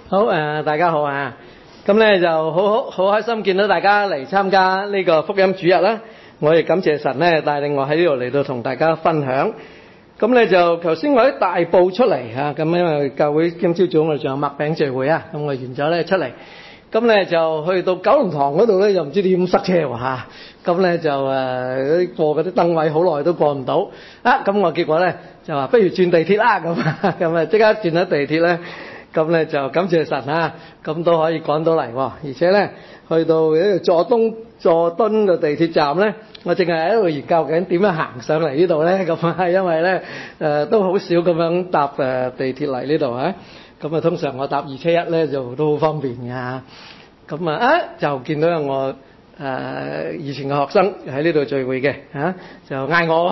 好大家好啊！咁咧就好開心見到大家嚟參加呢個福音主日啦。我亦感謝神咧帶領我喺呢度嚟到同大家分享。咁咧就頭先我喺大埔出嚟嚇，咁因為教會今朝早我哋仲有麥餅聚會啊，咁我完咗咧出嚟，咁咧就去到九龍塘嗰度咧，又唔知點塞車喎嚇。咁咧就過嗰啲燈位好耐都過唔到啊！咁我結果咧就話不如轉地鐵啦咁啊即刻轉咗地鐵咧。咁咧就感謝神啊！咁都可以趕到嚟喎，而且咧去到呢個佐敦嘅地鐵站咧，我淨係喺度研究緊點樣行上嚟呢度咧。咁啊，因為咧都好少咁樣搭地鐵嚟呢度啊。咁啊，通常我搭271咧就都好方便㗎。咁啊就見到有我以前嘅學生喺呢度聚會嘅就嗌我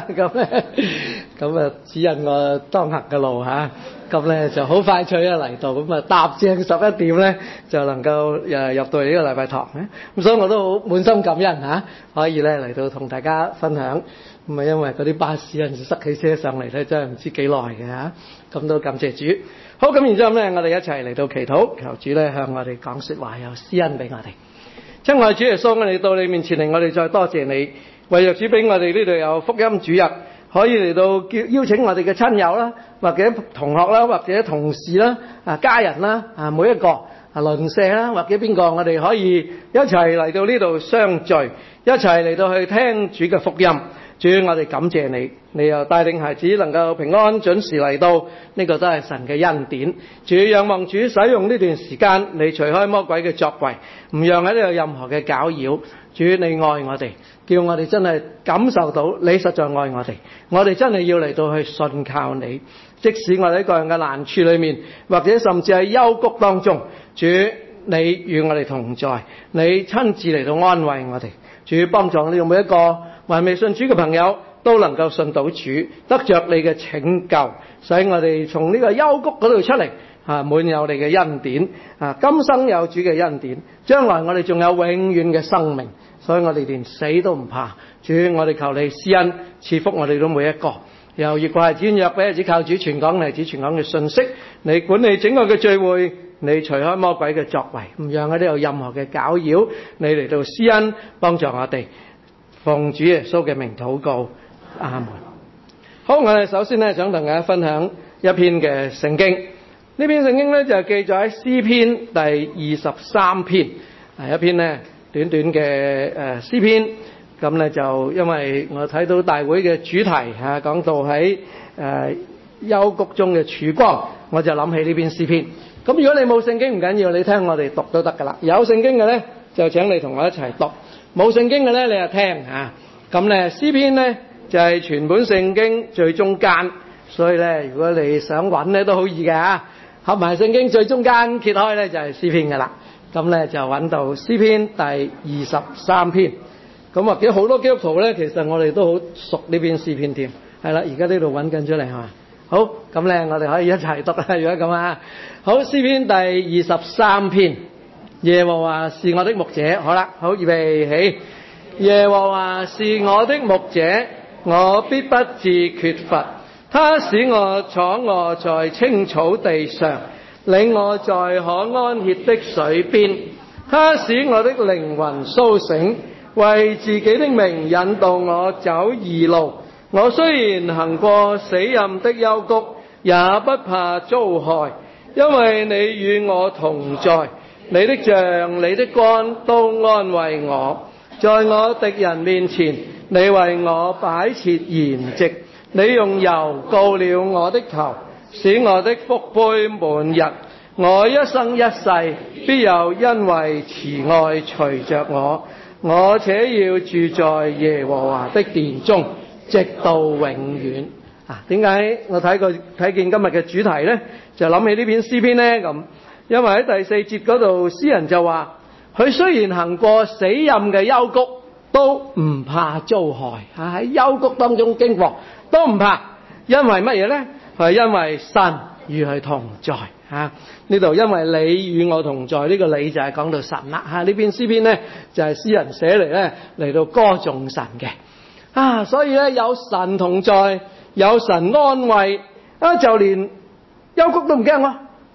咁指引我當行嘅路嚇。咁咧就好快脆嚟到，咁搭正11點咧就能夠入到嚟呢個禮拜堂咧。咁所以我都好滿心感恩可以咧嚟到同大家分享。咁啊，因為嗰啲巴士有陣時塞起車上嚟咧，真係唔知幾耐嘅咁都感謝主。好，咁然之後咧，我哋一齊嚟到祈禱，求主咧向我哋講說話，有施恩俾我哋。親愛主耶穌，我哋到你面前嚟，我哋再多謝你，為着主俾我哋呢度有福音主日，可以嚟到邀請我哋嘅親友啦，或者同學啦，或者同事啦，家人啦，每一個鄰舍啦，或者邊個，我哋可以一齊嚟到呢度相聚，一齊嚟到去聽主嘅福音。主，我哋感謝你，你又帶領孩子能夠平安準時嚟到，呢個都係神嘅恩典。主，仰望主使用呢段時間，你除開魔鬼嘅作為，唔讓喺呢度有任何嘅攪擾。主，你愛我哋，叫我哋真係感受到你實在愛我哋，我哋真係要嚟到去信靠你。即使我哋喺各樣嘅難處裏面，或者甚至喺幽谷當中，主，你與我哋同在，你親自嚟到安慰我哋。主，幫助我哋每一個還未信主嘅朋友都能夠信到主，得着你嘅拯救，使我哋從呢個幽谷嗰度出嚟，滿有你嘅恩典，今生有主嘅恩典，將來我哋仲有永遠嘅生命，所以我哋連死都唔怕。主，我哋求你施恩賜福我哋到每一個，由越過孩子約俾孩子靠主傳講孩子傳講嘅信息，你管理整個嘅聚會，你除開魔鬼嘅作為，唔讓喺呢有任何嘅攪擾，你嚟到施恩幫助我哋。奉主耶穌嘅名禱告，阿門。好，我哋首先咧想同大家分享一篇嘅聖經。呢篇聖經咧就記載喺詩篇第23篇，係一篇咧短短嘅詩篇。咁咧就因為我睇到大會嘅主題講到喺幽谷中嘅曙光，我就諗起呢篇詩篇。咁如果你冇聖經唔緊要，你聽我哋讀都得噶啦。有聖經嘅咧就請你同我一齊讀。冇聖經嘅咧，你就聽咁咧，詩篇咧就係全本聖經最中間，所以咧，如果你想揾咧都好易嘅合埋聖經最中間揭開咧就係詩篇噶啦。咁咧就揾到詩篇第23篇。咁或者好多基督徒咧，其實我哋都好熟呢篇詩篇添。係啦，而家呢度揾緊出嚟係嘛？好，咁咧我哋可以一齊讀啦。如果咁好，詩篇第23篇。耶和華是我的牧者，好啦，好，預備起。耶和華是我的牧者，我必不致缺乏。他使我坐臥在青草地上，領我在可安歇的水邊。他使我的靈魂甦醒，為自己的名引導我走義路。我雖然行過死蔭的幽谷，也不怕遭害，因為你與我同在。你的杖、你的竿都安慰我，在我敵人面前，你為我擺設筵席。你用油膏了我的頭，使我的福杯滿溢。我一生一世必有恩惠慈愛隨着我，我且要住在耶和華的殿中，直到永遠。點解我睇見今日嘅主題呢？就諗起呢篇詩篇呢咁。因為喺第4節嗰度，詩人就話：佢雖然行過死蔭嘅幽谷，都唔怕遭害。喺幽谷當中經過都唔怕，因為乜嘢呢？係因為神與佢同在。呢度因為你與我同在，呢個你就係講到神啦。呢篇詩篇呢就係詩人寫嚟呢嚟到歌頌神嘅。所以呢有神同在，有神安慰，就連幽谷都唔驚喎。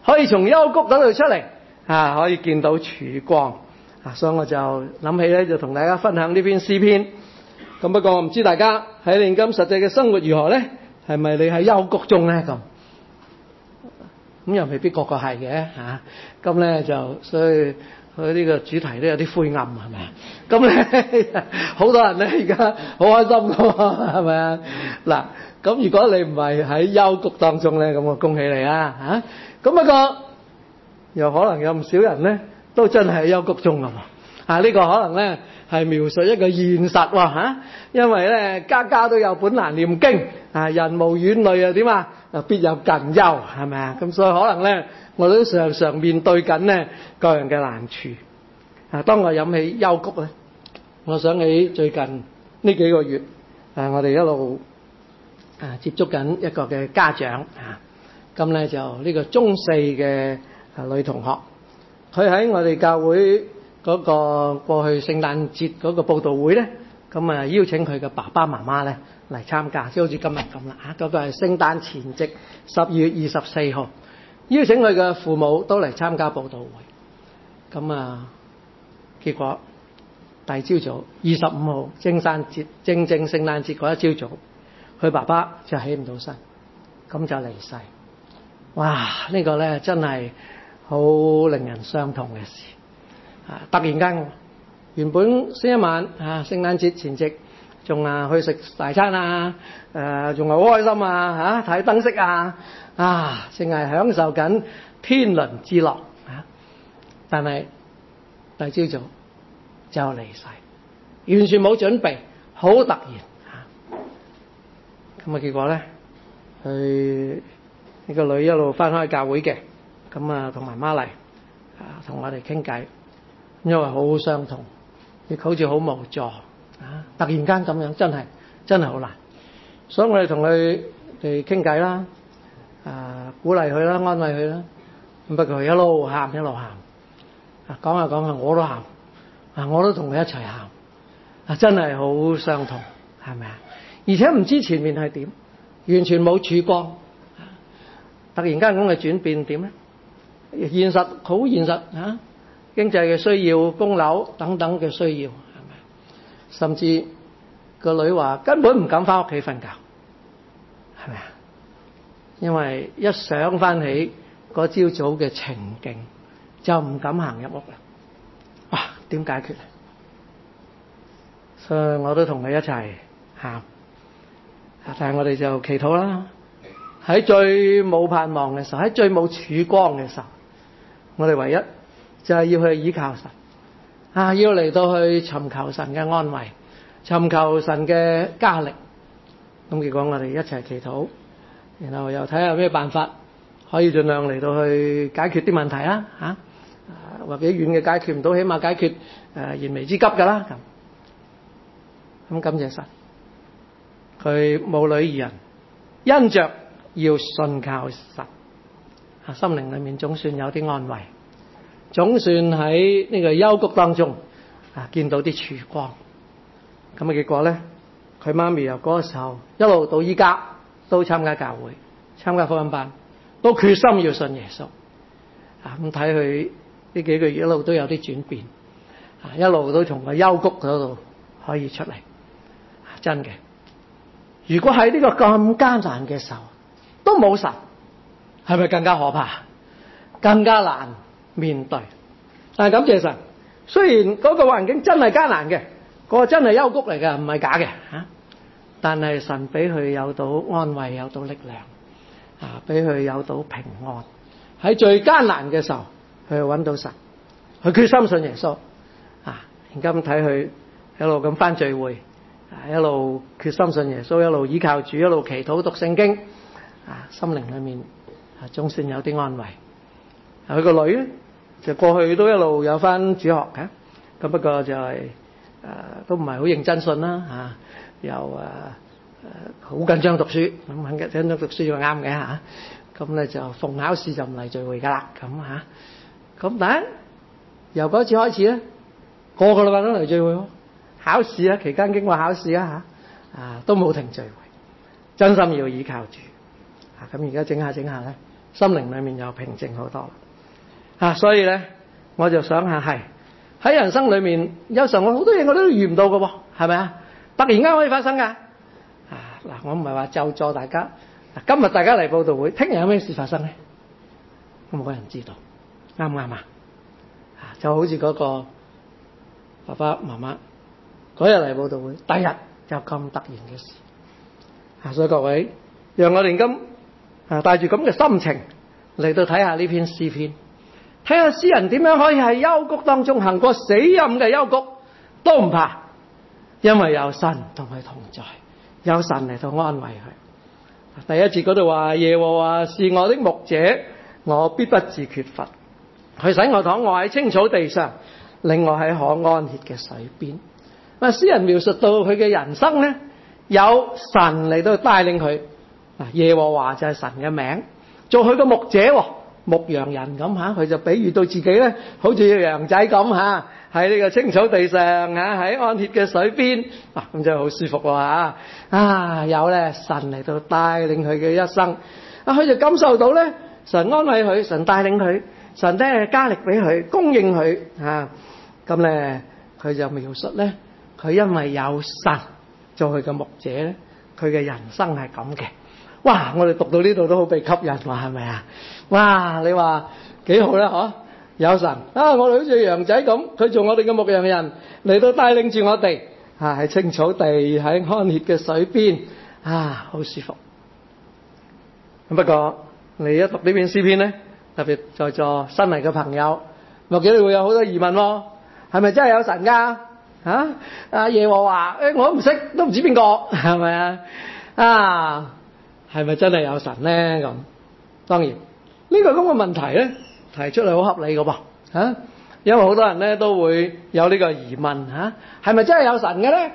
可以從幽谷嗰度出嚟可以見到曙光所以我就諗起咧，就同大家分享呢篇詩篇。咁不過我唔知大家喺現今實際嘅生活如何咧？係咪你喺幽谷中咧？咁又未必個個係嘅咁咧就所以佢呢個主題都有啲灰暗係咪啊？咁咧好多人咧而家好開心㗎喎係咪啊？嗱，咁如果你唔係喺幽谷當中咧，咁我恭喜你咁不過又可能有唔少人咧都真係喺幽谷中㗎喎呢個可能咧係描述一個現實喎因為咧家家都有本難念經人無遠慮點必有近憂係咪啊？咁所以可能咧我都常常面對緊咧各樣嘅難處當我諗起幽谷咧，我想起最近呢幾個月我哋一路接觸緊一個嘅家長咁咧就呢個中四嘅女同學，佢喺我哋教會嗰個過去聖誕節嗰個佈道會咧，咁邀請佢嘅爸爸媽媽咧嚟參加，即係好似今日咁啦嗰個係聖誕前夕12月24號，邀請佢嘅父母都嚟參加佈道會。咁結果第二朝早25號正聖誕節嗰一朝早，佢爸爸就起唔到身，咁就離世。哇！呢個咧真係好令人傷痛嘅事突然間原本先一晚聖誕節前夕仲去食大餐仲係好開心睇燈飾淨係享受緊天倫之樂但係第二朝早就離世，完全冇準備，好突然咁結果咧佢呢個女一路翻開教會嘅，咁同媽媽嚟同我哋傾偈，因為好傷痛，亦好似好無助突然間咁樣真係好難，所以我哋同佢哋傾偈啦鼓勵佢啦，安慰佢啦。不過佢一路喊講下我都喊我都同佢一齊喊真係好傷痛係咪而且唔知前面係點，完全冇曙光突然間咁嘅轉變點咧？現實好現實經濟嘅需要、供樓等等嘅需要係咪？甚至個女話根本唔敢翻屋企瞓覺係咪啊？因為一想翻起嗰朝早嘅情景，就唔敢行入屋啦。哇！點解決啊？所以我都同佢一齊喊，但係我哋就祈禱啦。喺最冇盼望嘅時候，喺最冇曙光嘅時候，我哋唯一就係要去依靠神要嚟到去尋求神嘅安慰，尋求神嘅加力。咁結果我哋一齊祈禱，然後又睇下咩辦法可以盡量嚟到去解決啲問題啦或者遠嘅解決唔到，起碼解決燃眉之急㗎啦咁感謝神，佢母女二人因着要信靠神心靈裏面總算有啲安慰，總算喺呢個幽谷當中見到啲曙光。咁結果咧，佢媽咪由嗰個時候一路到依家都參加教會，參加福音班，都決心要信耶穌咁睇佢呢幾個月一路都有啲轉變一路都從個幽谷嗰度可以出嚟真嘅。如果喺呢個咁艱難嘅時候都冇神，係咪更加可怕，更加難面對？但係感謝神，雖然嗰個環境真係艱難嘅，嗰個真係幽谷嚟嘅，唔係假嘅但係神俾佢有到安慰，有到力量俾佢有到平安。喺最艱難嘅時候佢揾到神，佢決心信耶穌而家咁睇佢一路咁返聚會一路決心信耶穌，一路依靠主，一路祈禱讀聖經心靈裏面總算有啲安慰。佢個女咧就過去都一路有返主學嘅，咁不過就係都唔係好認真信啦又好緊張讀書，咁緊張讀書就啱嘅咁咧就逢考試就唔嚟聚會㗎啦咁但係由嗰次開始咧，個禮拜都嚟聚會考試期間經過考試都冇停聚會，真心要依靠主咁而家整下咧心靈裏面又平靜好多所以咧，我就想下係喺人生裏面，有時候我好多嘢我都遇唔到嘅喎，係咪啊？突然間可以發生㗎嗱，我唔係話咒詛大家。今日大家嚟佈道會，聽日有咩事發生咧？冇人知道，啱唔啱啊？就好似嗰個爸爸媽媽嗰日嚟佈道會，第日有咁突然嘅事所以各位，讓我哋今帶住咁嘅心情嚟到睇下呢篇詩篇，睇下詩人點樣可以喺幽谷當中行過死蔭嘅幽谷都唔怕，因為有神同佢同在，有神嚟到安慰佢。第一節嗰度話，耶和華是我的牧者，我必不致缺乏。佢使我躺臥喺青草地上，令我喺可安歇嘅水邊。詩人描述到佢嘅人生呢，有神嚟到帶領佢。耶和華就係神嘅名，做佢個牧者，牧羊人咁佢就比喻到自己咧，好似羊仔咁喺呢個青草地上喺安歇嘅水邊，咁真係好舒服有咧神嚟到帶領佢嘅一生，佢就感受到咧神安慰佢，神帶領佢，神咧加力俾佢，供應佢咁咧佢就描述咧，佢因為有神做佢嘅牧者咧，佢嘅人生係咁嘅。哇！我哋讀到呢度都好被吸引，係咪啊？哇！你話幾好啦，嗬？有神我哋好似羊仔咁，佢做我哋嘅牧羊人嚟到帶領住我哋喺青草地，喺安歇嘅水邊好舒服。不過你一讀呢篇詩篇咧，特別在座新嚟嘅朋友，或者你會有好多疑問喎，係咪真係有神㗎？耶和華我都唔識，都唔知邊個，係咪係咪真係有神咧？咁當然呢個咁嘅問題咧，提出嚟好合理嘅噃因為好多人咧都會有呢個疑問係咪真係有神嘅咧？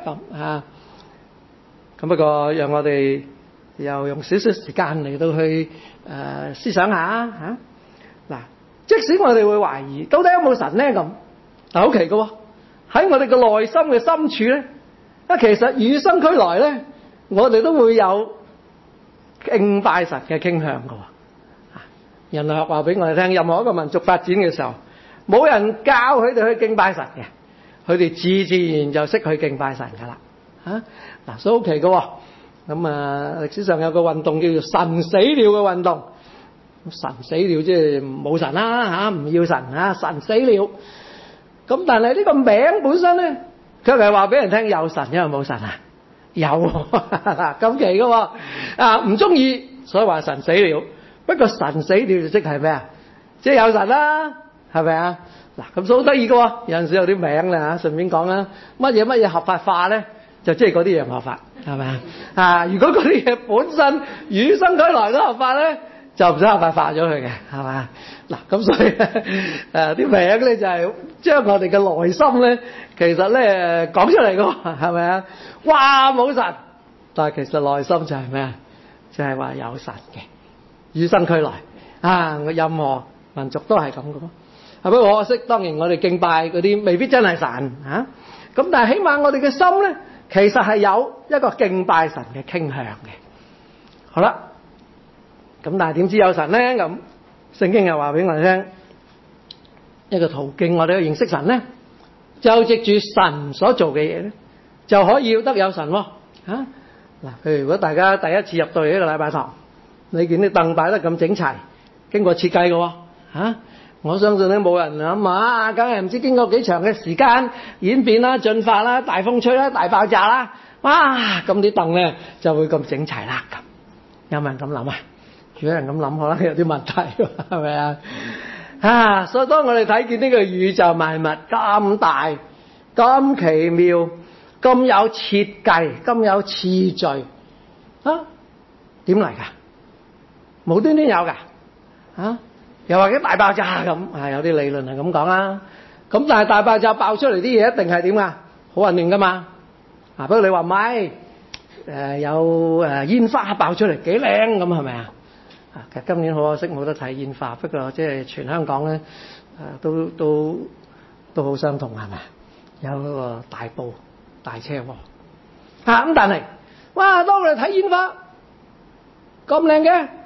咁不過讓我哋又用少少時間嚟到去思想下嗱，即使我哋會懷疑到底有冇神咧咁，好奇嘅喎，喺我哋嘅內心嘅深處咧，其實與生俱來咧，我哋都會有敬拜神嘅傾向㗎。人類學話俾我哋聽，任何一個民族發展嘅時候，冇人教佢哋去敬拜神嘅，佢哋自然就識去敬拜神㗎啦。所以好奇嘅喎。咁歷史上有個運動叫做神死了嘅運動。神死了即係冇神啦唔要神神死了。咁但係呢個名本身咧，佢係話俾人聽有神，因為冇神有咁奇嘅喎。唔中意，所以話神死了。不過神死了就即係咩啊？即係有神啦，係咪啊？咁所以好得意嘅喎。有陣時有啲名咧順便講啦，乜嘢合法化咧，就即係嗰啲嘢唔合法，係咪啊？如果嗰啲嘢本身與生俱來都合法咧，就唔使合法化咗佢嘅，係咪？咁所以啲名咧就係將我哋嘅內心咧，其實咧講出嚟嘅喎，係咪啊？哇冇神，但係其實內心就係咩啊？就係話有神嘅，與生俱來任何民族都係咁嘅咯。不過可惜，當然我哋敬拜嗰啲未必真係神咁，但係起碼我哋嘅心咧，其實係有一個敬拜神嘅傾向嘅。好啦，咁但係點知有神咧？咁聖經又話俾我哋聽一個途徑，我哋去認識神咧，就藉住神所做嘅嘢咧，就可以得有神喎。譬如如果大家第一次入到嚟呢個禮拜堂，你見啲凳擺得咁整齊，經過設計嘅喎我相信咧冇人諗梗係唔知經過幾長嘅時間演變啦、進化啦、大風吹啦、大爆炸啦，哇！咁啲凳咧就會咁整齊啦。咁有冇人咁諗啊？如果有人咁諗，可能有啲問題，係咪啊？所以當我哋睇見呢個宇宙萬物咁大、咁奇妙、咁有設計、咁有次序點嚟㗎？無端端有㗎又或者大爆炸咁有啲理論係咁講啦。咁但係大爆炸爆出嚟啲嘢一定係點㗎？好混亂㗎嘛。不過你話唔係有煙花爆出嚟幾靚咁係咪啊？其實今年好可惜冇得睇煙花，不過即係全香港咧都好傷痛係咪？有嗰個大埔大車禍咁但係哇，當我哋睇煙花咁靚嘅，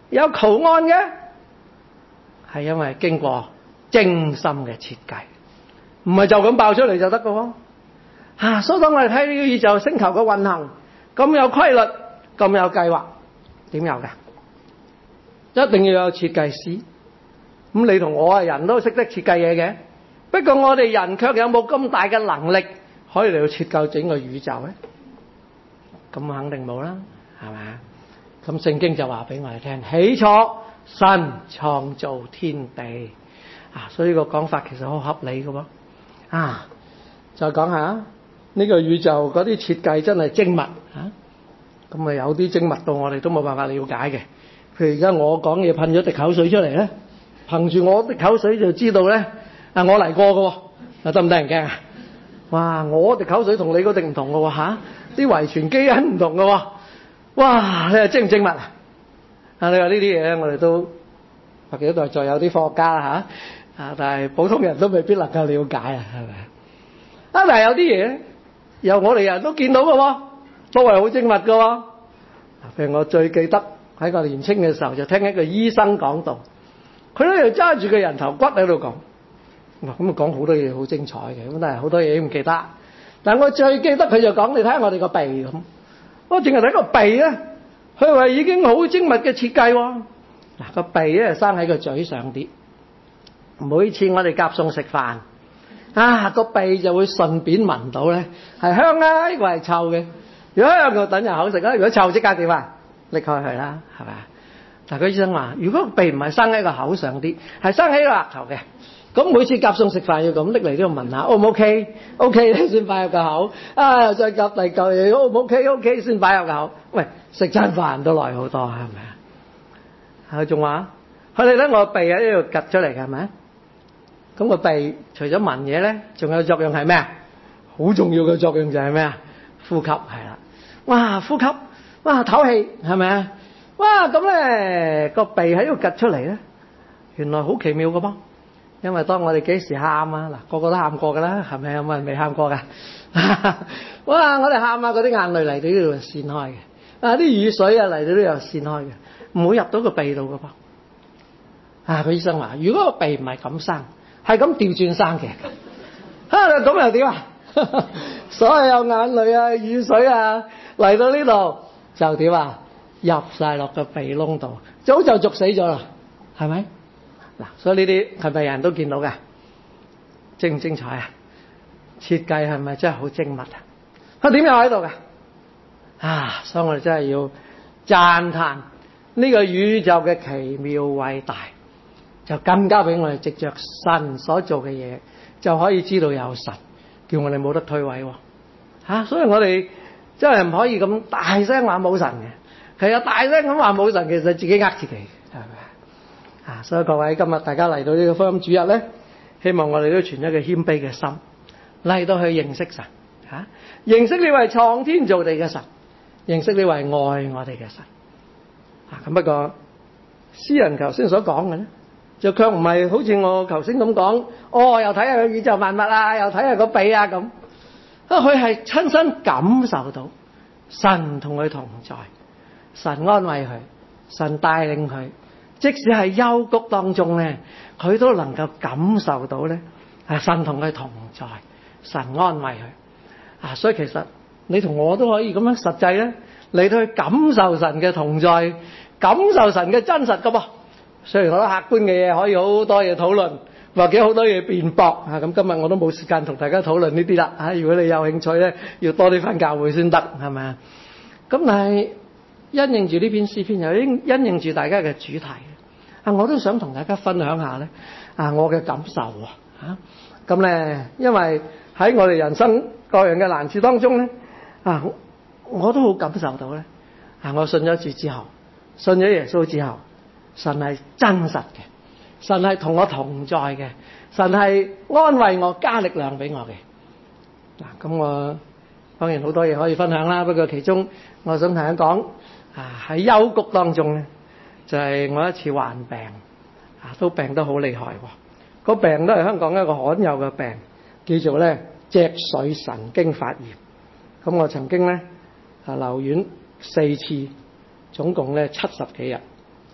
有圖案嘅，係因為經過精心嘅設計，唔係就咁爆出嚟就得㗎喎。所以當我哋睇呢個宇宙星球嘅運行，咁有規律，咁有計劃，點有㗎？一定要有設計師。咁你同我人都識得設計嘢嘅，不過我哋人卻有冇咁大嘅能力可以嚟到設計整個宇宙咧？咁肯定冇啦，係咪？咁聖經就話俾我哋聽，起初神創造天地，所以個講法其實好合理嘅喎。再講下呢個宇宙嗰啲設計真係精密咁有啲精密到我哋都冇辦法了解嘅。譬如而家我講嘢噴咗滴口水出嚟咧，憑住我滴口水就知道咧，我嚟過嘅喎，得唔得人驚啊？哇！我滴口水同你嗰滴唔同嘅喎，啲遺傳基因唔同嘅喎，哇！你話精唔精密啊？你話呢啲嘢咧，我哋都或者在有啲科學家但係普通人都未必能夠了解啊，係咪？但係有啲嘢由我哋人都見到嘅喎，都係好精密嘅喎。譬如我最記得喺我年青嘅時候，就聽一個醫生講道，佢咧就揸住個人頭骨喺度講，咁講好多嘢好精彩嘅，咁但係好多嘢都唔記得。但係我最記得佢就講，你睇下我哋個鼻咁，我淨係睇個鼻咧，佢話已經好精密嘅設計喎。個鼻咧生喺個嘴上啲，每次我哋夾餸食飯，個鼻就會順便聞到咧，係香啊，呢個係臭嘅。如果香就等入口食啦，如果臭即刻點啊？拎開佢啦，係咪啊？但係個醫生話，如果個鼻唔係生喺個口上啲，係生喺個額頭嘅，咁每次夾餸食飯要咁拎嚟都要聞下 ，O 唔 OK？OK 咧先擺入個口，再夾第嚿嘢 ，O 唔 OK？OK 先擺入個口。喂，食餐飯都耐好多，係咪啊？佢仲話，佢哋咧我個鼻喺呢度趌出嚟嘅，係咪？咁個鼻除咗聞嘢咧，仲有作用係咩啊？好重要嘅作用就係咩啊？呼吸係啦。哇，呼吸，哇，唞氣係咪啊？哇，咁咧個鼻喺度趌出嚟咧，原來好奇妙嘅噃。因為當我哋幾時喊嗱，個個都喊過㗎啦，係咪？有冇人未喊過㗎？哇！我哋喊嗰啲眼淚嚟到呢度散開嘅，啲雨水嚟到呢度又散開嘅，唔會入到個鼻度嘅噃。個醫生話：如果個鼻唔係咁生，係咁調轉生嘅，咁又點啊？所有眼淚雨水嚟到呢度就點啊？入晒落個鼻窿度，早就逐死咗啦，係咪？所以呢啲係咪人都見到嘅？精唔精彩啊？設計係咪真係好精密啊？點又喺度㗎？所以我哋真係要讚嘆呢個宇宙嘅奇妙偉大，就更加俾我哋藉着神所做嘅嘢，就可以知道有神，叫我哋冇得推諉喎。所以我哋真係唔可以咁大聲話冇神嘅。其實大聲咁話冇神，其實自己呃自己，係咪？所以各位今日大家嚟到呢個福音主日咧，希望我哋都存一個謙卑嘅心嚟到去認識神，認識呢位創天造地嘅神，認識呢位愛我哋嘅神。咁不過詩人頭先所講嘅咧，就卻唔係好似我頭先咁講，又睇下個宇宙萬物又睇下個鼻咁。佢係親身感受到神同佢同在，神安慰佢，神帶領佢。即使係幽谷當中咧，佢都能夠感受到咧，神同佢同在，神安慰佢。所以其實你同我都可以咁樣實際咧，嚟到去感受神嘅同在，感受神嘅真實噶噃。雖然好多客觀嘅嘢可以好多嘢討論，或者好多嘢辯駁咁今日我都冇時間同大家討論呢啲啦。如果你有興趣咧，要多啲返教會先得，係咪啊？咁但係因應住呢篇詩篇，又因應住大家嘅主題，我都想同大家分享下咧，我嘅感受咁咧，因為喺我哋人生各樣嘅難處當中咧，我都好感受到咧，我信咗主之後，信咗耶穌之後，神係真實嘅，神係同我同在嘅，神係安慰我、加力量俾我嘅。咁我當然好多嘢可以分享啦，不過其中我想同人講，喺幽谷當中咧，就係我一次患病，都病得好厲害喎。個病都係香港一個罕有嘅病，叫做咧脊髓神經發炎。咁我曾經咧留院4次，總共咧70幾日。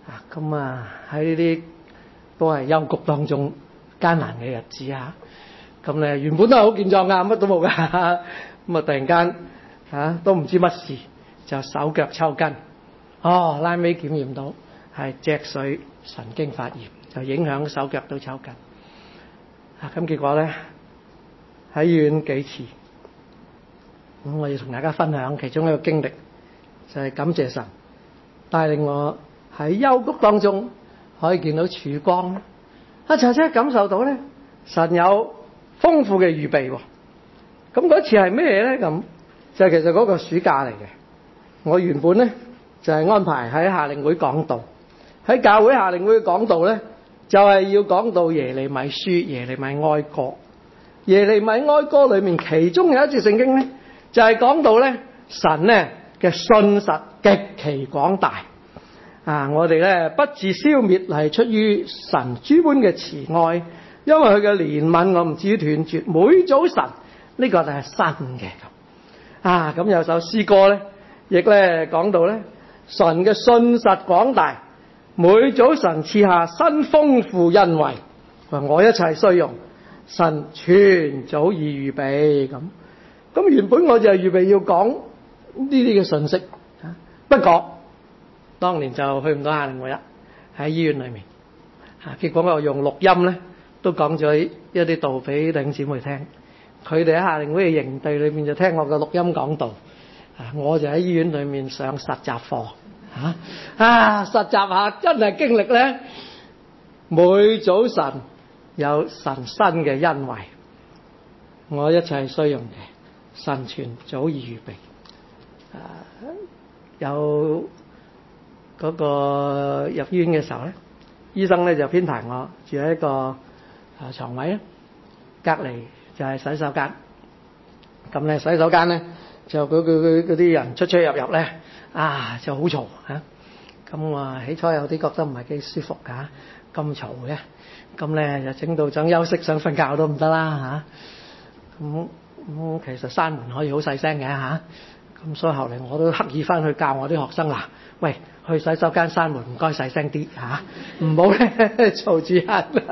咁喺呢啲都係幽谷當中艱難嘅日子啊！咁咧原本都係好健壯噶，乜都冇噶，咁突然間都唔知乜事，就手腳抽筋。拉尾檢驗到係脊髓神經發炎，就影響手腳都抽筋。咁結果咧喺醫院幾次，咁我要同大家分享其中一個經歷，就係感謝神帶領我喺幽谷當中可以見到曙光。就即係感受到咧神有豐富嘅預備。咁嗰次係咩咧？咁就係其實嗰個暑假嚟嘅。我原本咧就係安排喺夏令會講道，喺教會夏令會講道咧就係要講到耶利米書、耶利米哀歌。耶利米哀歌裏面其中有一節聖經咧就係講到咧神咧嘅信實極其廣大。我哋咧不致消滅係出於神諸般嘅慈愛，因為佢嘅憐憫我唔至於斷絕。每早晨呢個就係新嘅咁。咁有首詩歌咧，亦咧講到咧神嘅信實廣大，每早晨賜下新豐富恩惠，我一切需用，神全早已預備咁。咁原本我就係預備要講呢啲嘅信息，不過當年就去唔到夏令會啦，喺醫院裏面。結果我用錄音咧，都講咗一啲道俾弟兄姊妹聽。佢哋喺夏令會嘅營地裏面就聽我嘅錄音講道，我就喺醫院裏面上實習課。實習下真係經歷咧，每早晨有神新嘅恩惠，我一切需用嘅神全早已預備。有嗰個入醫院嘅時候咧，醫生咧就編排我住喺一個床位咧，隔離就係洗手間。咁咧洗手間咧就佢嗰啲人出入咧就好嘈嚇。咁起初有啲覺得唔係幾舒服㗎，咁嘈嘅。咁咧就整到想休息想瞓覺都唔得啦嚇。咁其實閂門可以好細聲嘅嚇。咁所以後嚟我都刻意翻去教我啲學生啦，喂，去洗手間閂門唔該細聲啲嚇，唔好咧嘈住人。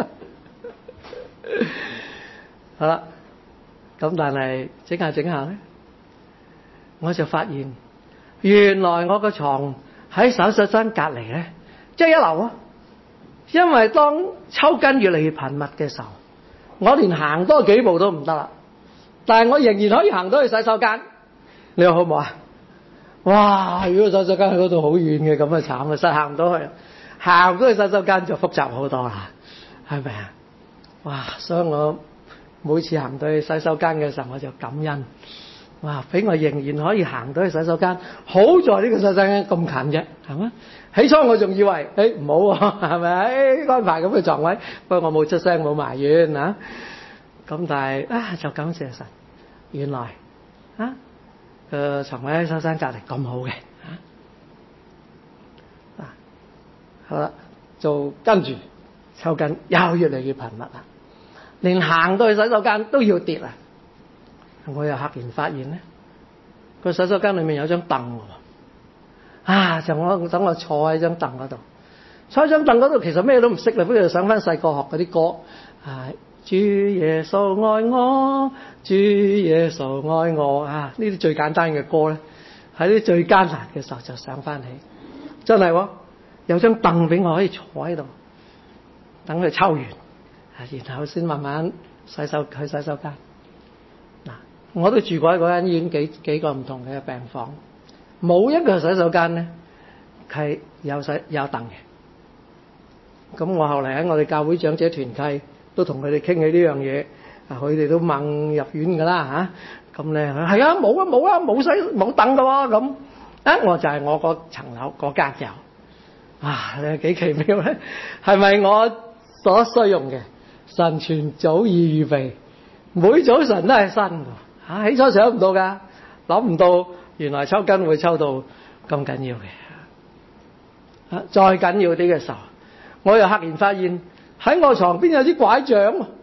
好啦，咁但係整下咧，我就發現原來我個床喺手術室隔離咧，即係一樓啊！因為當抽筋越嚟越頻密嘅時候，我連行多幾步都唔得啦，但係我仍然可以行到去洗手間。你話好唔好啊？哇！如果洗手間去嗰度好遠嘅，咁啊慘啊，實行唔到去，行到去洗手間就複雜好多啦，係咪啊？哇！所以我每次行到去洗手間嘅時候，我就感恩。哇！俾我仍然可以行到去洗手間，好在呢個洗手間咁近啫，係嘛？起初我仲以為唔好喎，係咪？安排咁嘅床位，不過我冇出聲冇埋怨啊。咁但係就感謝神，原來床位喺洗手間隔離咁好嘅好啦，就跟住抽筋又越嚟越頻密啦，連行到去洗手間都要跌啦。我又赫然發現咧，個洗手間裏面有張凳喎，就等我坐喺張凳嗰度，坐喺張凳嗰度其實咩都唔識啦，不如上翻細個學嗰啲歌，主耶穌愛我，主耶穌愛我呢啲最簡單嘅歌咧，喺啲最艱難嘅時候就上翻起，真係有張凳俾我可以坐喺度，等佢抽完，然後先慢慢去洗手間。我都住過喺嗰間醫院幾個唔同嘅病房，冇一個洗手間咧係有凳嘅。咁我後嚟喺我哋教會長者團契都同佢哋傾起呢樣嘢，佢哋都掹入院噶啦嚇。咁咧係啊，冇凳噶喎咁。我就係我嗰層樓嗰間有，你幾奇妙咧？係咪我所需用嘅？神全早已預備，每早晨都係新㗎。起初想唔到㗎，諗唔到原來抽筋會抽到咁緊要嘅。再緊要啲嘅時候，我又赫然發現喺我床邊有支拐杖，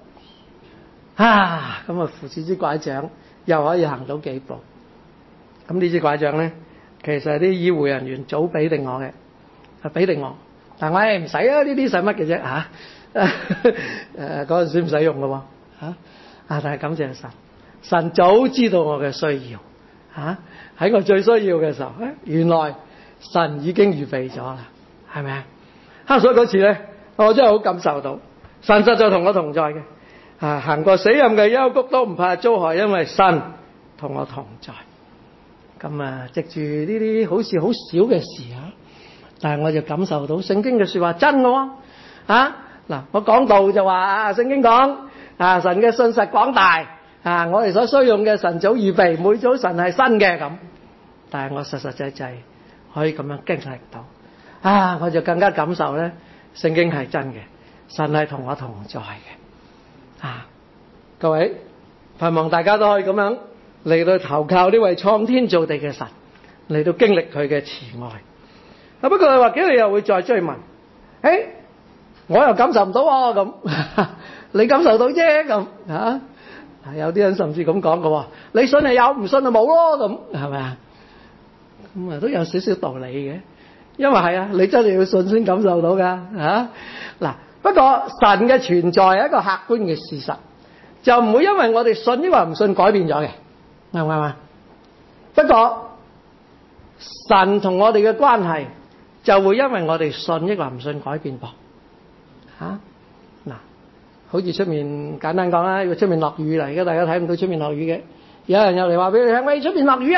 咁扶住支拐杖又可以行到幾步。咁呢支拐杖咧，其實係啲醫護人員早俾定我嘅，俾定我。 但我唔使啊，呢啲使乜嘅啫嚇？嗰陣時唔使用嘅喎嚇。但係感謝神，神早知道我嘅需要嚇，喺我最需要嘅時候，原來神已經預備咗啦，係咪啊？所以嗰次咧，我真係好感受到神實在同我同在嘅。行過死蔭嘅幽谷都唔怕遭害，因為神同我同在。咁藉住呢啲好似好少嘅事但係我就感受到聖經嘅說話真嘅喎。嗱，我講道就話聖經講神嘅信實廣大我哋所需用嘅神早預備，每早晨係新嘅咁。但係我實實際際可以咁樣經歷到我就更加感受咧，聖經係真嘅，神係同我同在嘅。各位，盼望大家都可以咁樣嚟到投靠呢位創天造地嘅神，嚟到經歷佢嘅慈愛。不過或者你又會再追問，我又感受唔到咁，你感受到啫咁有啲人甚至咁講嘅，你信係有，唔信就冇咯咁，係咪啊？咁都有少少道理嘅，因為係你真係要信先感受到噶嗱。不過神嘅存在係一個客觀嘅事實，就唔會因為我哋信抑或唔信改變咗嘅，啱唔啱啊？不過神同我哋嘅關係就會因為我哋信抑或唔信改變噃嗱，好似出面簡單講啦，如果出面落雨嚟嘅，大家睇唔到出面落雨嘅，有人又嚟話俾你聽，喂，出面落雨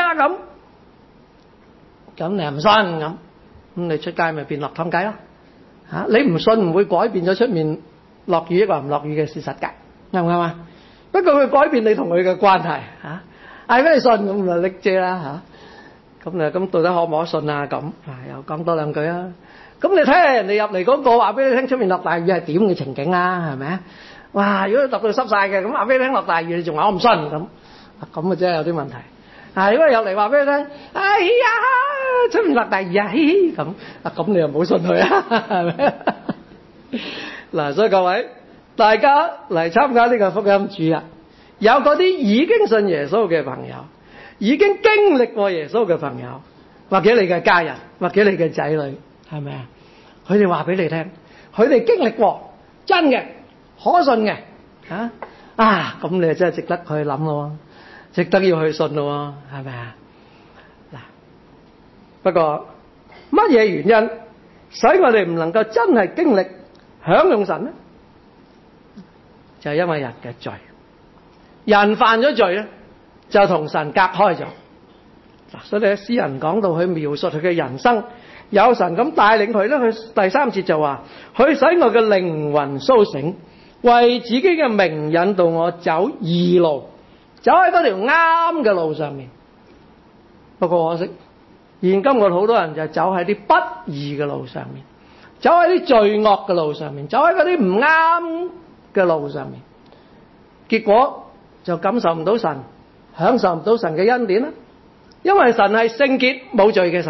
咁你又唔信咁你出街咪變落湯雞咯你唔信唔會改變咗出面落雨抑或唔落雨嘅事實㗎，啱唔啱啊？不過佢改變你同佢嘅關係嗌俾你信咁就拎啫啦咁到底可唔可信咁又講多兩句啊。咁你睇下人哋入嚟嗰個話俾你聽出面落大雨係點嘅情景係咪啊？哇！如果你揼到濕晒嘅，咁話俾你聽落大雨，你仲話我唔信咁真係有啲問題。如果入嚟話俾你聽，哎呀出面落大雨咁你又唔好信佢係咪？嗱，所以各位大家嚟參加呢個福音主日，有嗰啲已經信耶穌嘅朋友，已經經歷過耶穌嘅朋友，或者你嘅家人，或者你嘅仔女，係咪啊？佢哋話俾你聽，佢哋經歷過真嘅可信嘅咁你真係值得去諗咯，值得要去信咯，係咪啊？嗱，不過乜嘢原因使我哋唔能夠真係經歷享用神呢？就係因為人嘅罪，人犯咗罪咧，就同神隔開咗。所以咧，詩人講到佢描述佢嘅人生，有神咁帶領佢咧，佢第3節就話：佢使我嘅靈魂甦醒，為自己嘅名引導我走義路，走喺嗰條啱嘅路上面。不過可惜，現今我好多人就走喺啲不義嘅路上面，走喺啲罪惡嘅路上面，走喺嗰啲唔啱嘅路上面，結果就感受唔到神，享受唔到神嘅恩典啦。因為神係聖潔冇罪嘅神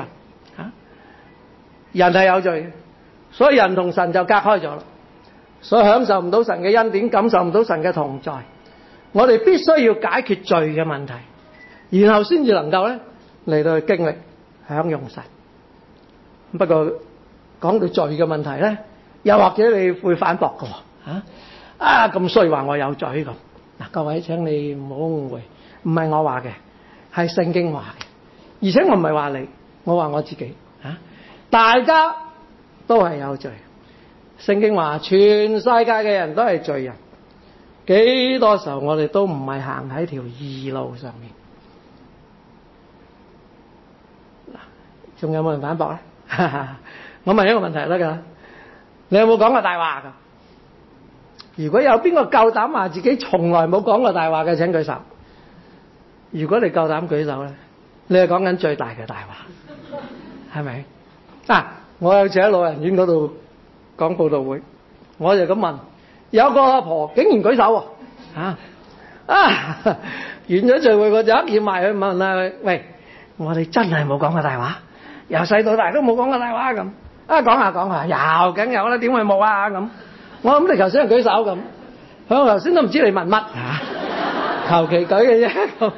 人係有罪嘅，所以人同神就隔開咗啦，所以享受唔到神嘅恩典，感受唔到神嘅同在。我哋必須要解決罪嘅問題，然後先至能夠咧嚟到去經歷享用神。不過講到罪嘅問題咧，又或者你會反駁嘅咁衰話我有罪咁嗱，各位請你唔好誤會，唔係我話嘅，係聖經話嘅，而且我唔係話你，我話我自己大家都係有罪。聖經話全世界嘅人都係罪人，幾多時候我哋都唔係行喺條義路上面。仲有冇人反駁咧？我問一個問題得㗎，你有冇講過大話㗎？如果有邊個夠膽話自己從來冇講過大話嘅，請舉手。如果你夠膽舉手咧，你係講緊最大嘅大話，係咪？我有次喺老人院嗰度講佈道會，我就咁問，有個阿婆竟然舉手完咗聚會我就一見埋去問佢：喂，我哋真係冇講過大話，由細到大都冇講過大話咁。講下，有梗有啦，點會冇咁？我諗你頭先係舉手咁，我頭先都唔知你問乜求其舉嘅啫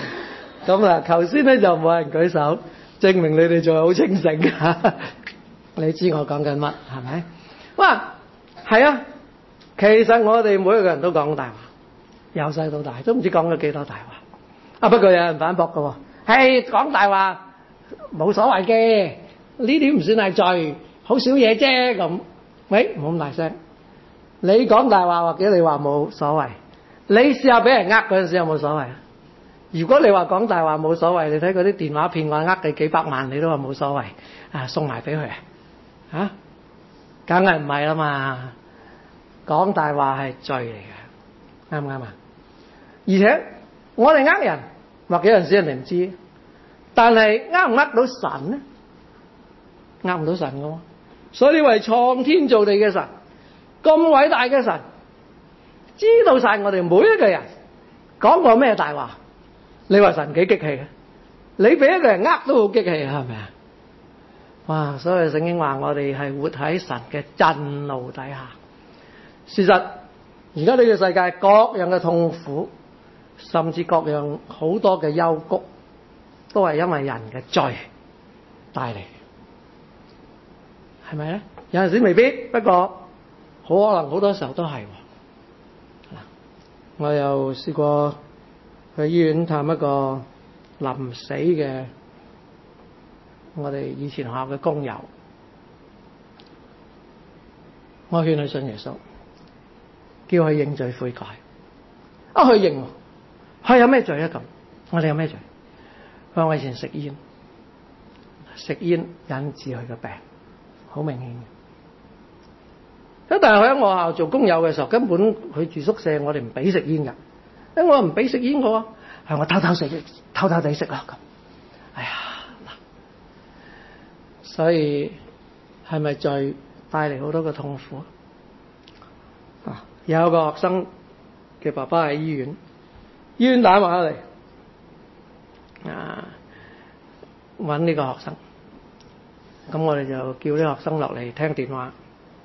咁頭先咧就冇人舉手，證明你哋仲係好清醒你知我講緊乜係咪？哇，係啊！其實我哋每一個人都講大話，由細到大都唔知講咗幾多大話。啊，不過有人反駁㗎喎，講大話冇所謂嘅，呢啲唔算係罪，好少嘢啫咁。喂，冇咁大聲。你講大話或者你話冇所謂，你試下俾人呃嗰陣時有冇所謂？如果你話講大話冇所謂，你睇嗰啲電話騙案呃你幾百萬，你都話冇所謂，送埋俾佢啊？梗係唔係啦嘛？講大話係罪嚟嘅，啱唔啱啊？而且我哋呃人，或者有陣時人哋唔知，但係呃唔呃到神呢？呃唔到神㗎喎。所以呢位創天造地嘅神，咁偉大嘅神，知道晒我哋每一個人講過咩大話。你話神幾激氣嘅？你俾一個人呃都好激氣，係咪啊？哇！所以聖經話我哋係活喺神嘅震怒底下。事實而家呢個世界各樣嘅痛苦，甚至各樣好多嘅幽谷，都係因為人嘅罪帶嚟，係咪咧？有陣時未必，不過好可能好多時候都係。我又試過去醫院探一個臨死嘅我哋以前學校嘅工友，我勸佢信耶穌，叫佢認罪悔改。佢認，佢有咩罪啊？咁我哋有咩罪？佢話我以前食煙，食煙引致佢嘅病，好明顯嘅。但係佢喺我學校做工友嘅時候，根本佢住宿舍，我哋唔俾食煙㗎。我唔俾食煙嘅喎，係我偷偷食，偷偷地食啦咁。哎呀嗱，所以係咪罪帶嚟好多嘅痛苦啊？有個學生嘅爸爸喺醫院打電話嚟揾呢個學生，咁我哋就叫啲學生落嚟聽電話。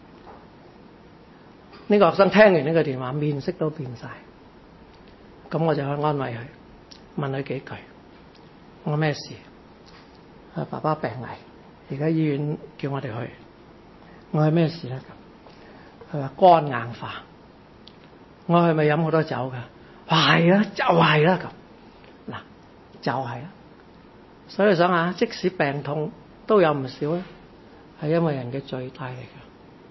呢個學生聽完呢個電話，面色都變晒。咁我就去安慰佢，問佢幾句。我咩事？爸爸病危，而家醫院叫我哋去。我係咩事咧？佢話肝硬化。我係咪飲好多酒㗎？係啊，就係啦咁。嗱，就係啦。所以想下，即使病痛都有唔少咧，係因為人嘅罪帶嚟嘅。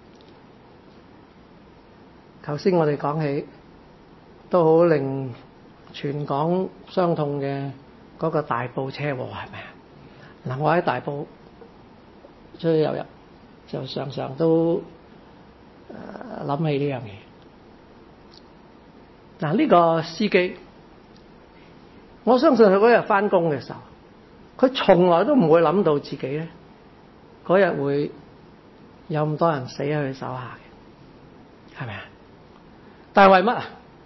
頭先我哋講起都好令全港傷痛嘅嗰個大埔車禍，係咪啊？嗱，我喺大埔出去遊入，就常常都諗起呢樣嘢。嗱，呢個司機，我相信佢嗰日返工嘅時候，佢從來都唔會諗到自己咧嗰日會有咁多人死喺佢手下嘅，係咪啊？但係為乜啊？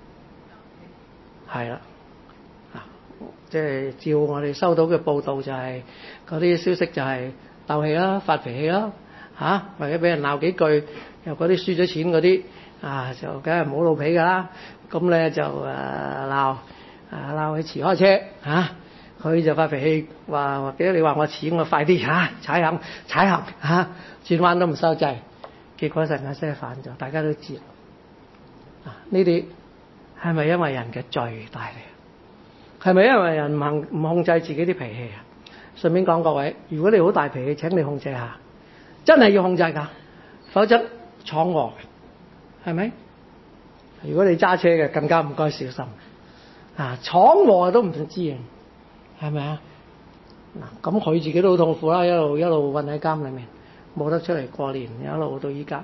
係啦，即係照我哋收到嘅報道就係嗰啲消息就係鬥氣啦、發脾氣啦，或者俾人鬧幾句，又嗰啲輸咗錢嗰啲就梗係冇老皮噶啦。咁咧就鬧佢遲開車佢就發脾氣話或者你話我遲，我快啲踩行轉彎都唔收掣，結果成架車反咗，大家都知。呢啲係咪因為人嘅罪帶嚟？係咪因為人唔控制自己啲脾氣啊？順便講各位，如果你好大脾氣，請你控制下，真係要控制㗎，否則闖禍嘅，係咪？如果你揸車嘅，更加唔該小心闖禍都唔知啊，係咪啊？嗱，咁佢自己都好痛苦啦，一路困喺監裏面，冇得出嚟過年，一路到依家。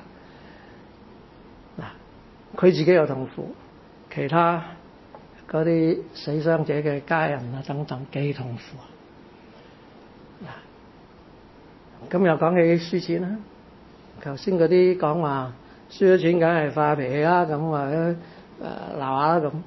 佢自己有痛苦，其他嗰啲死傷者嘅家人等等幾痛苦。咁又講起輸錢啦，頭先嗰啲講話輸咗錢梗係發脾氣啦，咁話鬧下啦咁，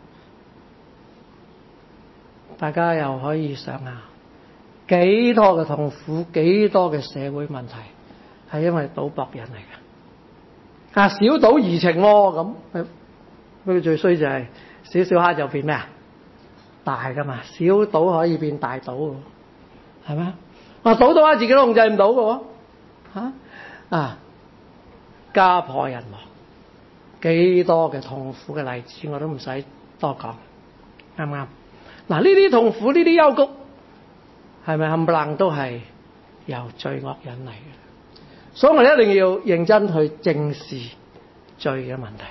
大家又可以想下幾多嘅痛苦，幾多嘅社會問題係因為賭博引嚟嘅。小賭怡情咁，不過最衰就係少少蝦就變咩啊？大噶嘛，小賭可以變大賭，係咪？賭到自己都控制唔到嘅喎， 家破人亡，幾多嘅痛苦嘅例子我都唔使多講，啱唔啱？嗱，呢啲痛苦，呢啲憂谷，係咪冚唪唥都係由罪惡引嚟嘅？所以我哋一定要認真去正視罪嘅問題。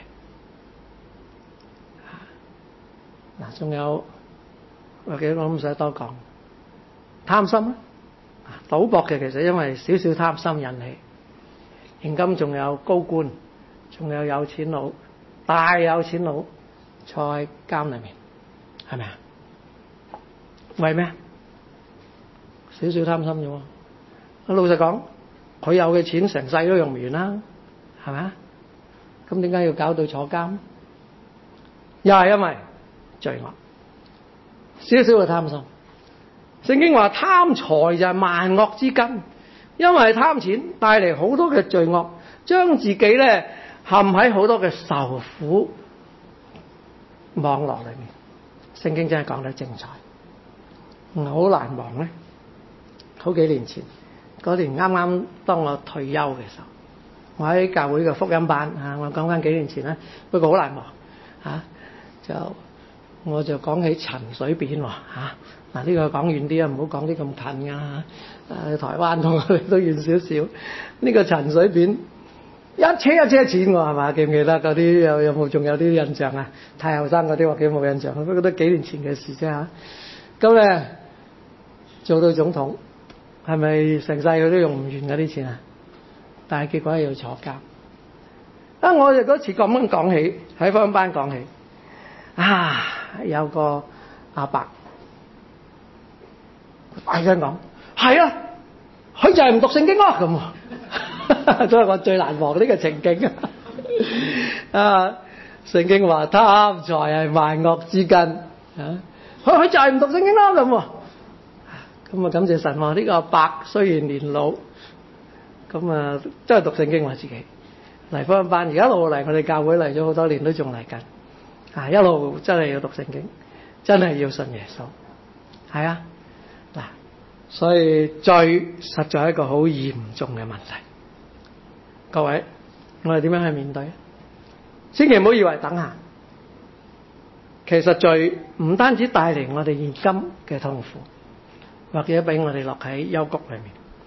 嗱，仲有我幾個都唔使多講，貪心啊，賭博嘅其實因為少少貪心引起。現今仲有高官，仲有有錢佬，大有錢佬坐喺監裏面，係咪啊？為咩？少少貪心啫喎。老實講，佢有嘅錢成世都用唔完啦，係咪啊？咁點解要搞到坐監？又係因為罪惡，少少嘅貪心。聖經話貪財就係萬惡之根，因為貪錢帶嚟好多嘅罪惡，將自己咧陷喺好多嘅受苦網絡裏面。聖經真係講得精彩，好難忘咧。好幾年前嗰年啱啱當我退休嘅時候，我喺教會嘅福音班我講翻幾年前啦，不過好難忘我就講起陳水扁喎嗱，呢個講遠啲啊，唔好講啲咁近台灣同我哋都遠少少。呢個陳水扁一車一車錢喎，係嘛？記唔記得嗰啲有冇？仲有啲印象啊？太後生嗰啲或者冇印象，不過都幾年前嘅事啫嚇。咁咧做到總統，係咪成世佢都用唔完嗰啲錢啊？但係結果係要坐監。我哋嗰次咁樣講起，喺福音班講起，有個阿伯大聲講：係啊，佢就係唔讀聖經咯咁。所以我最難忘呢個情景聖經話貪財係萬惡之根佢就係唔讀聖經咯咁。咁感謝神話呢個阿伯雖然年老，咁真係讀聖經話自己嚟福音班，而家一路嚟我哋教會嚟咗好多年都仲嚟緊一路真係要讀聖經，真係要信耶穌，係啊嗱，所以罪實在係一個好嚴重嘅問題。各位，我哋點樣去面對？千祈唔好以為等下，其實罪唔單止帶嚟我哋現今嘅痛苦，或者俾我哋落喺幽谷裏面，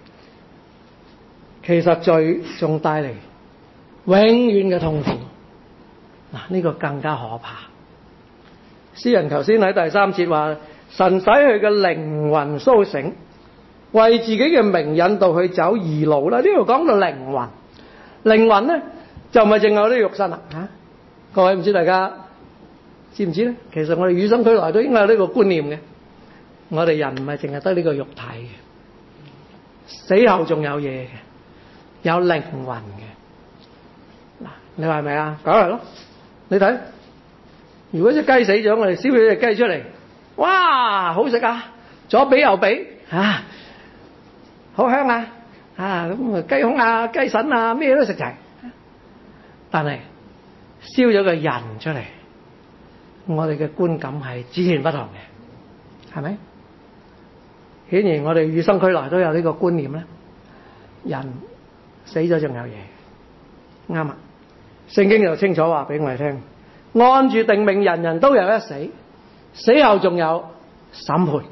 其實罪仲帶嚟永遠嘅痛苦。呢個更加可怕。詩人頭先喺第3節話，神使佢嘅靈魂甦醒，為自己嘅名引導去走義路啦。呢度講到靈魂，靈魂咧就唔係淨有呢個肉身啦各位唔知大家知唔知咧？其實我哋與生俱來都應該有呢個觀念嘅，我哋人唔係淨係得呢個肉體嘅，死後仲有嘢嘅，有靈魂嘅。你話係咪啊？梗係咯。你睇，如果隻雞死咗，我哋燒咗隻雞出嚟，哇，好食啊！左比右比，好香啊！咁雞胸啊、雞腎啊，咩都食齊。但係燒咗個人出嚟，我哋嘅觀感係截然不同嘅，係咪？顯然我哋與生俱來都有呢個觀念咧，人死咗仲有嘢，啱啊！聖經就清楚話俾我哋聽，按住定命，人人都有一死，死後仲有審判。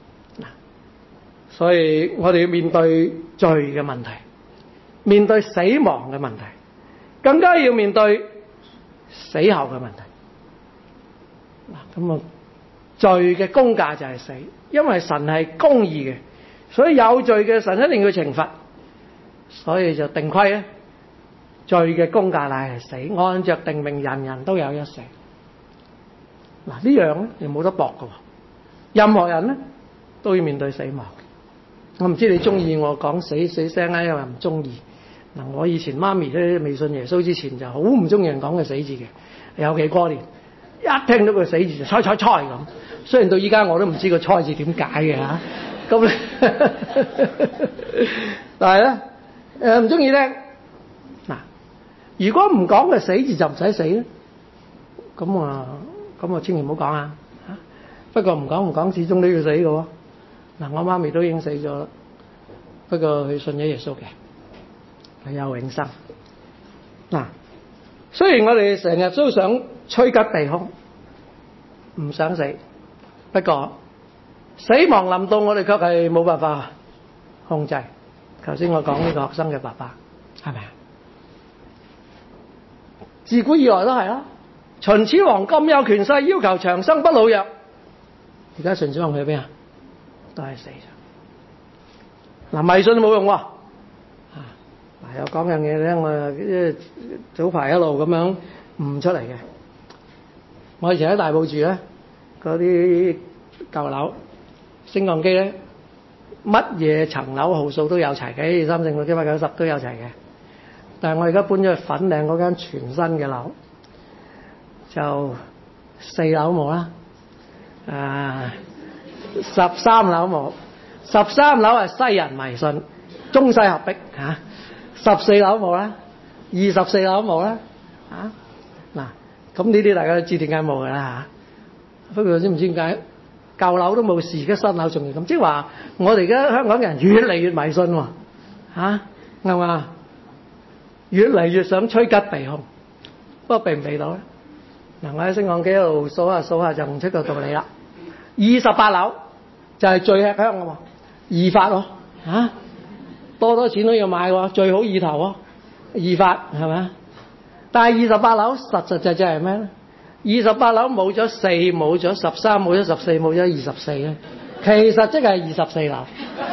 所以我哋要面對罪嘅問題，面對死亡嘅問題，更加要面對死後嘅問題。咁罪嘅工價就係死，因為神係公義嘅，所以有罪嘅神一定要懲罰，所以就定規咧。罪嘅工價乃係死，按着定命，人人都有一死。呢樣咧你冇得駁㗎，任何人咧都要面對死亡。我唔知你中意我講死聲咧，因為唔中意。我以前媽咪咧未信耶穌之前就好唔中意人講個死字嘅，尤其過年一聽到個死字就猜咁。雖然到依家我都唔知個猜字點解嘅咁但係咧唔中意聽。如果唔講個死字就唔使死咧，咁啊千祈唔好講啊！不過唔講，始終都要死嘅喎。我媽咪都已經死咗啦，不過佢信咗耶穌嘅。 係有永生。嗱，雖然我哋成日都想趨吉避凶，唔想死，不過死亡臨到我哋卻係冇辦法控制。頭先我講呢個學生嘅爸爸係咪啊？自古以來都係啦。秦始皇咁有權勢，要求長生不老藥，而家秦始皇去邊啊？都係死咗。嗱，迷信冇用喎。嗱，又講樣嘢咧，我早排一路咁樣悟出嚟嘅。我以前喺大埔住咧，嗰啲舊樓升降機咧，乜嘢層樓號數都有齊嘅，1、2、3、4、5、6、7、8、9、10都有齊嘅。但係我而家搬咗去粉嶺嗰間全新嘅樓，就4樓冇啦，13樓冇，13樓係西人迷信，中西合璧嚇，14樓冇啦，24樓冇啦嚇。嗱，咁呢啲大家都知點解冇㗎啦嚇。不過知唔知點解舊樓都冇事，而家新樓仲要咁？即係話我哋而家香港人越嚟越迷信喎嚇，啱唔啱？越嚟越想趨吉避凶，不過避唔避到咧？嗱，我喺升降機一路數下就悟出個道理啦。28樓就係最吃香嘅喎，易發喎嚇，多錢都要買喎，最好意頭喎，易發係咪啊？但係28樓實際係咩咧？28樓冇咗4，冇咗13，冇咗14，冇咗24咧，其實即係24樓。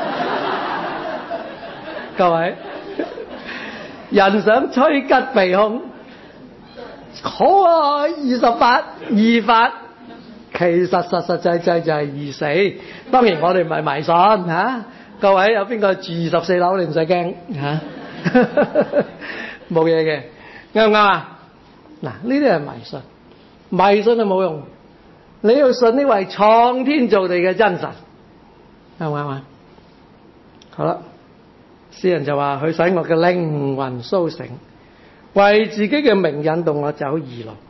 各位，人想趨吉避凶，好啊，28易發，其實實際就係易死。當然我哋唔係迷信嚇，各位有邊個住24樓你唔使驚嚇，冇嘢嘅，啱唔啱啊？嗱，呢啲係迷信，迷信係冇用，你要信呢位創天造地嘅真神，啱唔啱啊？好啦，詩人就話佢使我嘅靈魂甦醒，為自己嘅名引導我走義路，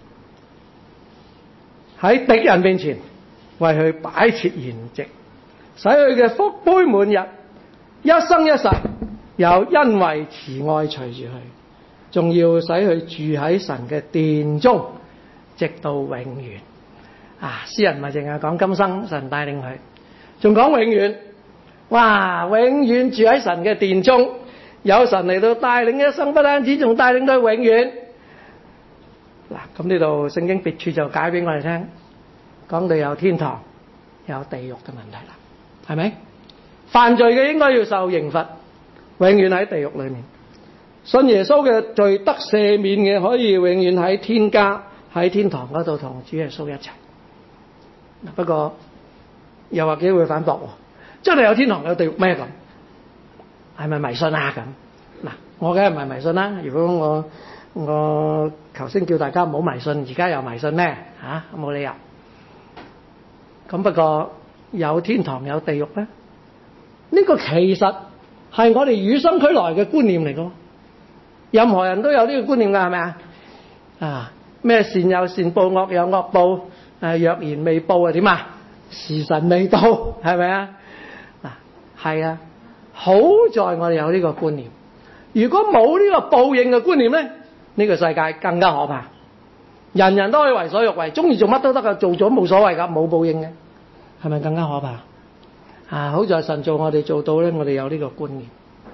喺敵人面前為佢擺設筵席，使佢嘅福杯滿溢，一生一世有恩惠慈愛隨住佢，仲要使佢住喺神嘅殿中，直到永遠。啊，詩人唔係淨係講今生神帶領佢，仲講永遠。哇，永遠住喺神嘅殿中，有神嚟到帶領一生，不單止仲帶領到永遠。嗱，咁呢度聖經別處就解俾我哋聽，講到有天堂有地獄嘅問題啦，係咪？犯罪嘅應該要受刑罰，永遠喺地獄裏面。信耶穌嘅罪得赦免嘅，可以永遠喺天家喺天堂嗰度同主耶穌一齊。不過又或者會反駁，真係有天堂有地獄咩咁？係咪迷信啊咁？嗱，我梗係唔係迷信啦。如果我頭先叫大家唔好迷信，而家又迷信咩？嚇，冇理由。咁不過有天堂有地獄咧，呢個其實係我哋與生俱來嘅觀念嚟嘅。任何人都有呢個觀念㗎，係咪啊？啊，咩善有善報，惡有惡報。若然未報啊點啊？時辰未到，係咪啊？嗱，係啊。好在我哋有呢個觀念。如果冇呢個報應嘅觀念咧，呢個世界更加可怕。人人都可以為所欲為，中意做乜都得㗎，做咗冇所謂㗎，冇報應嘅，係咪更加可怕？啊，好在神做我哋做到咧，我哋有呢個觀念。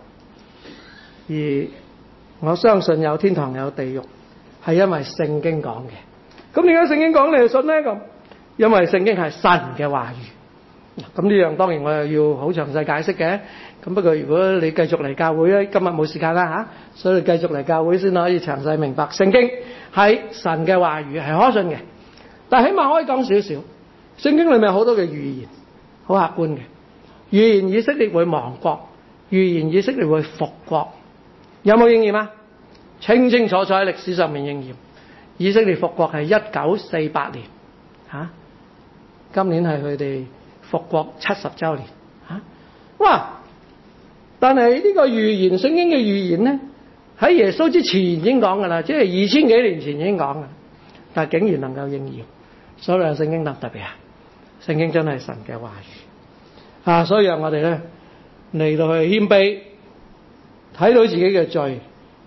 而我相信有天堂有地獄，係因為聖經講嘅。咁點解聖經講你就信咧？咁因為聖經係神嘅話語。咁呢樣當然我又要好詳細解釋嘅。咁不過如果你繼續嚟教會咧，今日冇時間啦嚇，所以繼續嚟教會先可以詳細明白聖經係神嘅話語，係可信嘅。但係起碼可以講少少，聖經裏面好多嘅預言，好客觀嘅預言，以色列會亡國，預言以色列會復國，有冇應驗啊？清清楚楚喺歷史上面應驗。以色列復國係1948年嚇，今年係佢哋復國70週年嚇。哇！但係呢個預言，聖經嘅預言咧，喺耶穌之前已經講㗎啦，即係2000幾年前已經講㗎，但係竟然能夠應驗，所以聖經特別啊！聖經真係神嘅話語啊！所以讓我哋咧嚟到去謙卑，睇到自己嘅罪，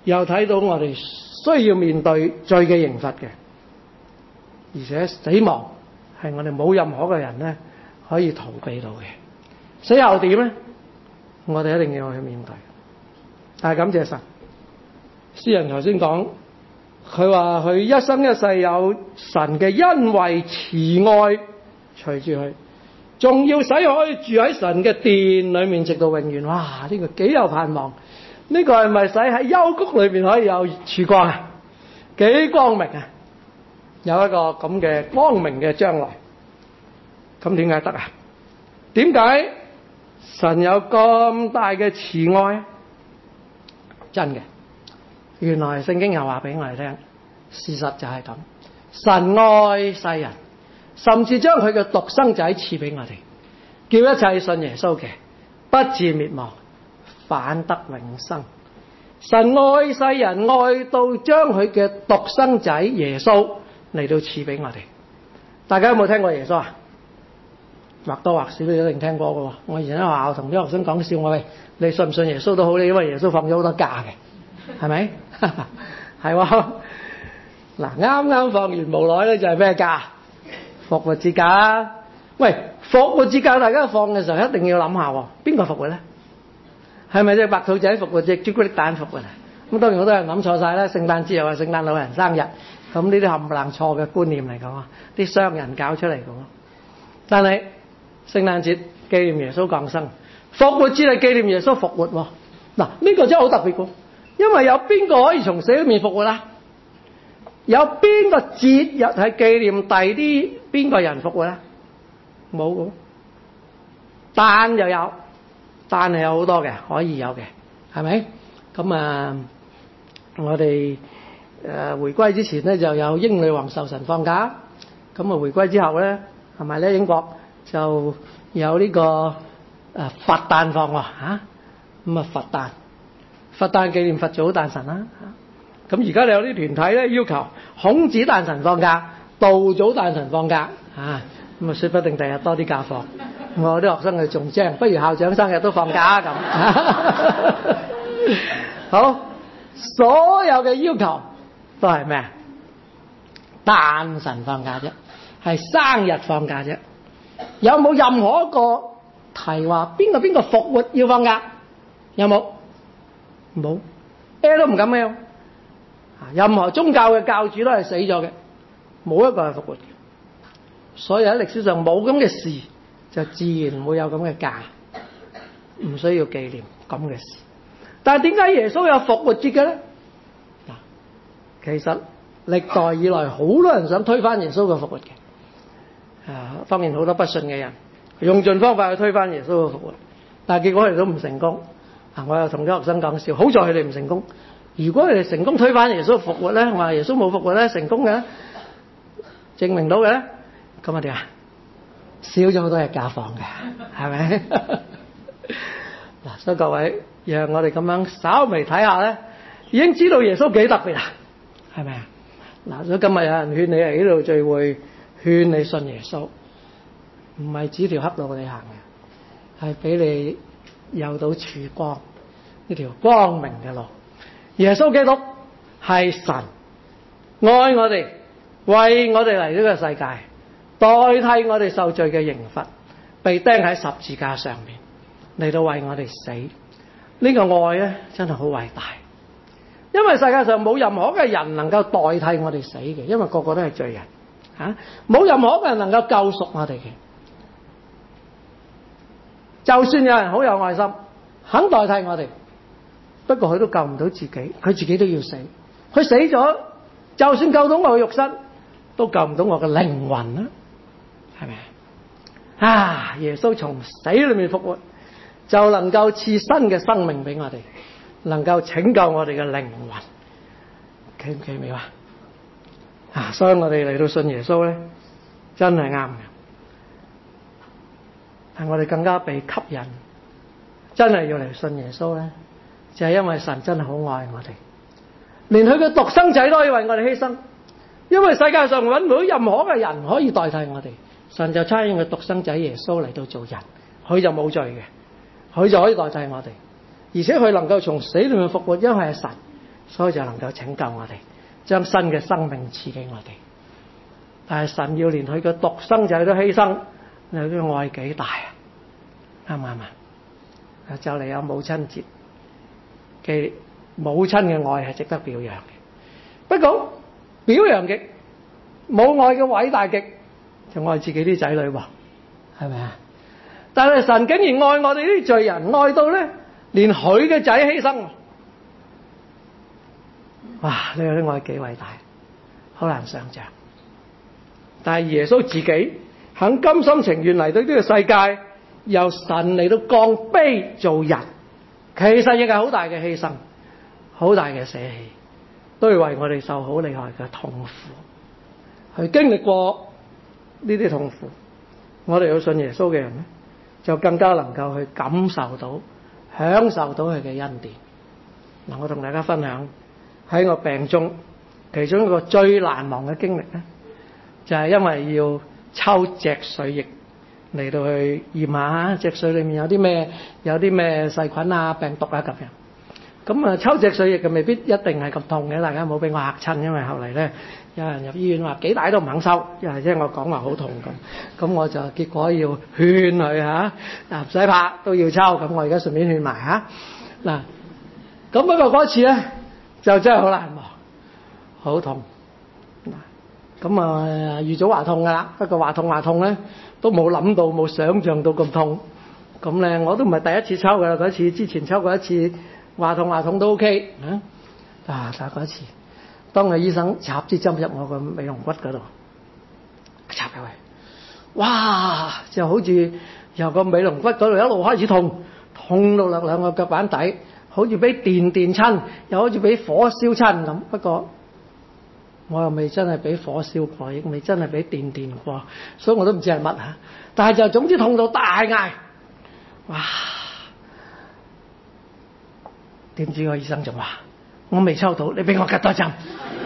又睇到我哋需要面對罪嘅刑罰嘅，而且死亡係我哋冇任何嘅人咧可以逃避到嘅。死後點咧？我哋一定要去面對。但係感謝神，詩人頭先講，佢話佢一生一世有神嘅恩惠慈愛隨住佢，仲要使可以住喺神嘅殿裏面直到永遠。哇！呢個幾有盼望。呢個係咪使喺幽谷裏面可以有曙光啊？幾光明啊！有一個咁嘅光明嘅將來。咁點解得啊？點解神有咁大嘅慈愛？真嘅，原來聖經又話俾我哋聽，事實就係咁。神愛世人，甚至將佢嘅獨生仔賜俾我哋，叫一切信耶穌嘅不至滅亡，反得永生。神愛世人，愛到將佢嘅獨生仔耶穌嚟到賜俾我哋。大家有冇聽過耶穌啊？或多或少都一定聽過嘅喎。我以前喺學校同啲學生講笑，我話你信唔信耶穌都好，你因為耶穌放咗好多假嘅，係咪？係喎。嗱，啱啱放完無耐咧，就係咩假？復活節假。喂，復活節假大家放嘅時候一定要諗下喎，邊個復活咧？係咪隻白兔仔復活，隻朱古力蛋復活啊？咁當然好多人諗錯晒啦。聖誕節又話聖誕老人生日，咁呢啲冚唪唥錯嘅觀念嚟講啊，啲商人搞出嚟嘅。但係聖誕節紀念耶穌降生，復活節係紀念耶穌復活。嗱，呢個真係好特別嘅，因為有邊個可以從死裏面復活啊？有邊個節日係紀念第啲邊個人復活啊？冇嘅。但又有，但係有好多嘅可以有嘅，係咪？咁啊，我哋回歸之前咧就有英女王壽辰放假，咁啊回歸之後咧係咪咧英國就有呢個佛誕放喎嚇？咁啊佛誕紀念佛祖誕辰啦。咁而家你有啲團體咧要求孔子誕辰放假，道祖誕辰放假啊，咁啊說不定第日多啲假放。我啲學生佢仲精，不如校長生日都放假咁。好，所有嘅要求都係咩啊？誕辰放假啫，係生日放假啫。有冇任何一個提話邊個復活要放假？有冇？冇，A 都唔敢咩？任何宗教嘅教主都係死咗嘅，冇一個係復活嘅。所以喺歷史上冇咁嘅事，就自然會有咁嘅假，唔需要紀念咁嘅事。但係點解耶穌有復活節嘅咧？嗱，其實歷代以來好多人想推翻耶穌嘅復活嘅。當然好多不信嘅人用盡方法去推翻耶穌嘅復活，但係結果佢哋都唔成功。我又同啲學生講笑，好在佢哋唔成功。如果佢哋成功推翻耶穌復活咧，話耶穌冇復活咧，成功嘅，證明到嘅咧，咁啊點啊？少咗好多日假放嘅，係咪？嗱，所以各位，讓我哋咁樣稍微睇下咧，已經知道耶穌幾特別啦，係咪啊？嗱，所以今日有人勸你嚟呢度聚會，勸你信耶穌，唔係指條黑路你行嘅，係俾你有到曙光呢條光明嘅路。耶穌基督係神愛我哋，為我哋嚟呢個世界，代替我哋受罪嘅刑罰，被釘喺十字架上面嚟到為我哋死。呢個愛咧真係好偉大，因為世界上冇任何嘅人能夠代替我哋死嘅，因為個個都係罪人嚇，冇任何嘅人能夠救贖我哋嘅。就算有人好有愛心，肯代替我哋，不過佢都救唔到自己，佢自己都要死。佢死咗，就算救到我嘅肉身，都救唔到我嘅靈魂啦，係咪啊？耶穌從死裏面復活，就能夠賜新嘅生命俾我哋，能夠拯救我哋嘅靈魂，奇唔奇妙啊？所以我哋嚟到信耶穌咧，真係啱嘅。但我哋更加被吸引，真係要嚟信耶穌咧，就係因為神真係好愛我哋，連佢嘅獨生仔都可以為我哋犧牲。因為世界上揾唔到任何嘅人可以代替我哋，神就差遣佢獨生仔耶穌嚟到做人，佢就冇罪嘅，佢就可以代替我哋，而且佢能夠從死裏面復活，因為係神， 所以就能夠拯救我哋，將新嘅生命賜給我哋。但係神要連佢嘅獨生仔都犧牲，你嘅愛幾大啊？啱唔啱啊？就嚟有母親節嘅母親嘅愛係值得表揚嘅。不過表揚極，母愛嘅偉大極，就愛自己啲仔女喎，係咪啊？但係神竟然愛我哋啲罪人，愛到咧連佢嘅仔犧牲。哇！呢個啲愛幾偉大，好難想象。但係耶穌自己肯甘心情願嚟到呢個世界，由神嚟到降卑做人，其實亦係好大嘅犧牲，好大嘅捨棄，都係為我哋受好厲害嘅痛苦，去經歷過呢啲痛苦。我哋要信耶穌嘅人咧，就更加能夠去感受到、享受到佢嘅恩典。嗱，我同大家分享喺我病中，其中一個最難忘嘅經歷咧，就係因為要抽脊髓液嚟到去驗下脊髓裏面有啲咩細菌啊、病毒啊咁樣。咁啊，抽脊髓液嘅未必一定係咁痛嘅，大家唔好俾我嚇親，因為後嚟咧有人入醫院話幾大都唔肯收，因為聽我講話好痛咁我就結果要勸佢嚇，唔使怕都要抽，咁我而家順便勸埋嚇嗱。咁不過嗰次咧就真係好難忘，好痛嗱。咁預早話痛㗎啦，不過話痛咧都冇諗到冇想像到咁痛。咁咧我都唔係第一次抽㗎啦，嗰次之前抽過一次。話痛都 OK 但係嗰次，當個醫生插支針入我個尾龍骨嗰度，插入去，哇！就好似由個尾龍骨嗰度一路開始痛到兩個腳板底，好似俾電親，又好似俾火燒親咁。不過我又未真係俾火燒過，亦未真係俾電過，所以我都唔知係乜嚇。但係就總之痛到大嗌，哇！點知個醫生就話：我未抽到，你俾我吉多針。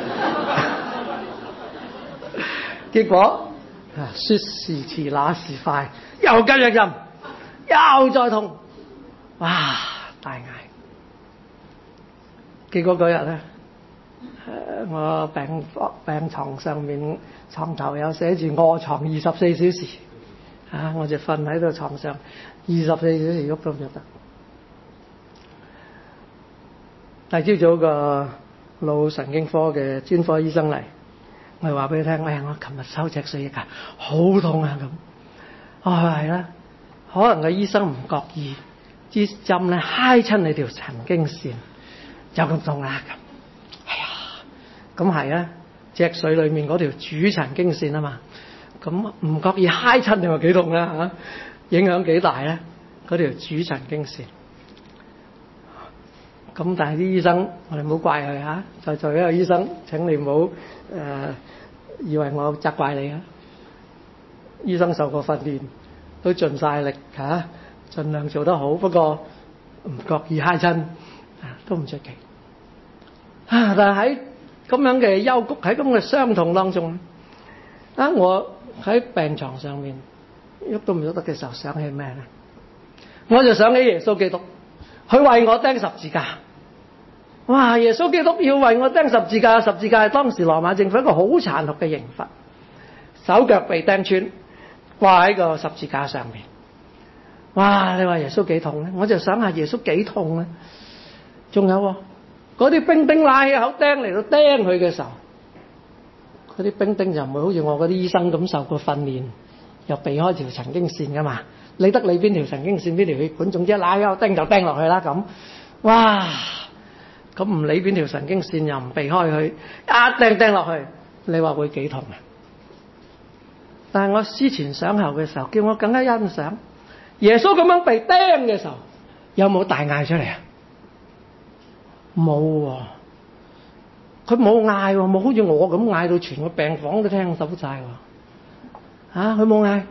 結果說時遲那時快，又吉一針，又再痛，哇！大嗌。結果嗰日咧，我病床上面床頭有寫住臥床24小時，我就瞓喺度床上24小時喐都唔喐得。第二朝早個腦神經科嘅專科醫生嚟，我話俾佢聽：我琴日抽脊髓液啊，好痛啊咁。我話係啦，可能個醫生唔覺意支針咧揩親你條神經線，就咁痛啦咁。哎呀，咁係啊，脊髓裏面嗰條主神經線啊嘛，咁唔覺意揩親你話幾痛啦嚇，影響幾大咧？嗰條主神經線。咁但係啲醫生，我哋唔好怪佢嚇。在座一個醫生，請你唔好以為我責怪你啊。醫生受過訓練，都盡晒力嚇，盡量做得好。不過唔覺意揩親都唔出奇。但係喺咁樣嘅幽谷，喺咁嘅傷痛當中，我喺病床上面喐都唔喐得嘅時候，想起咩咧？我就想起耶穌基督。佢為我釘十字架，哇！耶穌基督要為我釘十字架，十字架係當時羅馬政府一個好殘酷嘅刑罰，手腳被釘穿，掛喺個十字架上面。哇！你話耶穌幾痛咧？我就想下耶穌幾痛咧。仲有嗰啲兵丁拉起口釘嚟到釘佢嘅時候，嗰啲兵丁就唔會好似我嗰啲醫生咁受過訓練，又避開條神經線噶嘛。理得你邊條神經線邊條血管，總之拉開釘就釘落去啦咁。哇！咁唔理邊條神經線又唔避開佢，一釘落去，你話會幾痛啊？但係我思前想後嘅時候，叫我更加欣賞耶穌咁樣被釘嘅時候，有冇大嗌出嚟啊？冇喎，佢冇嗌喎，冇好似我咁嗌到全個病房都聽到晒喎。佢冇嗌。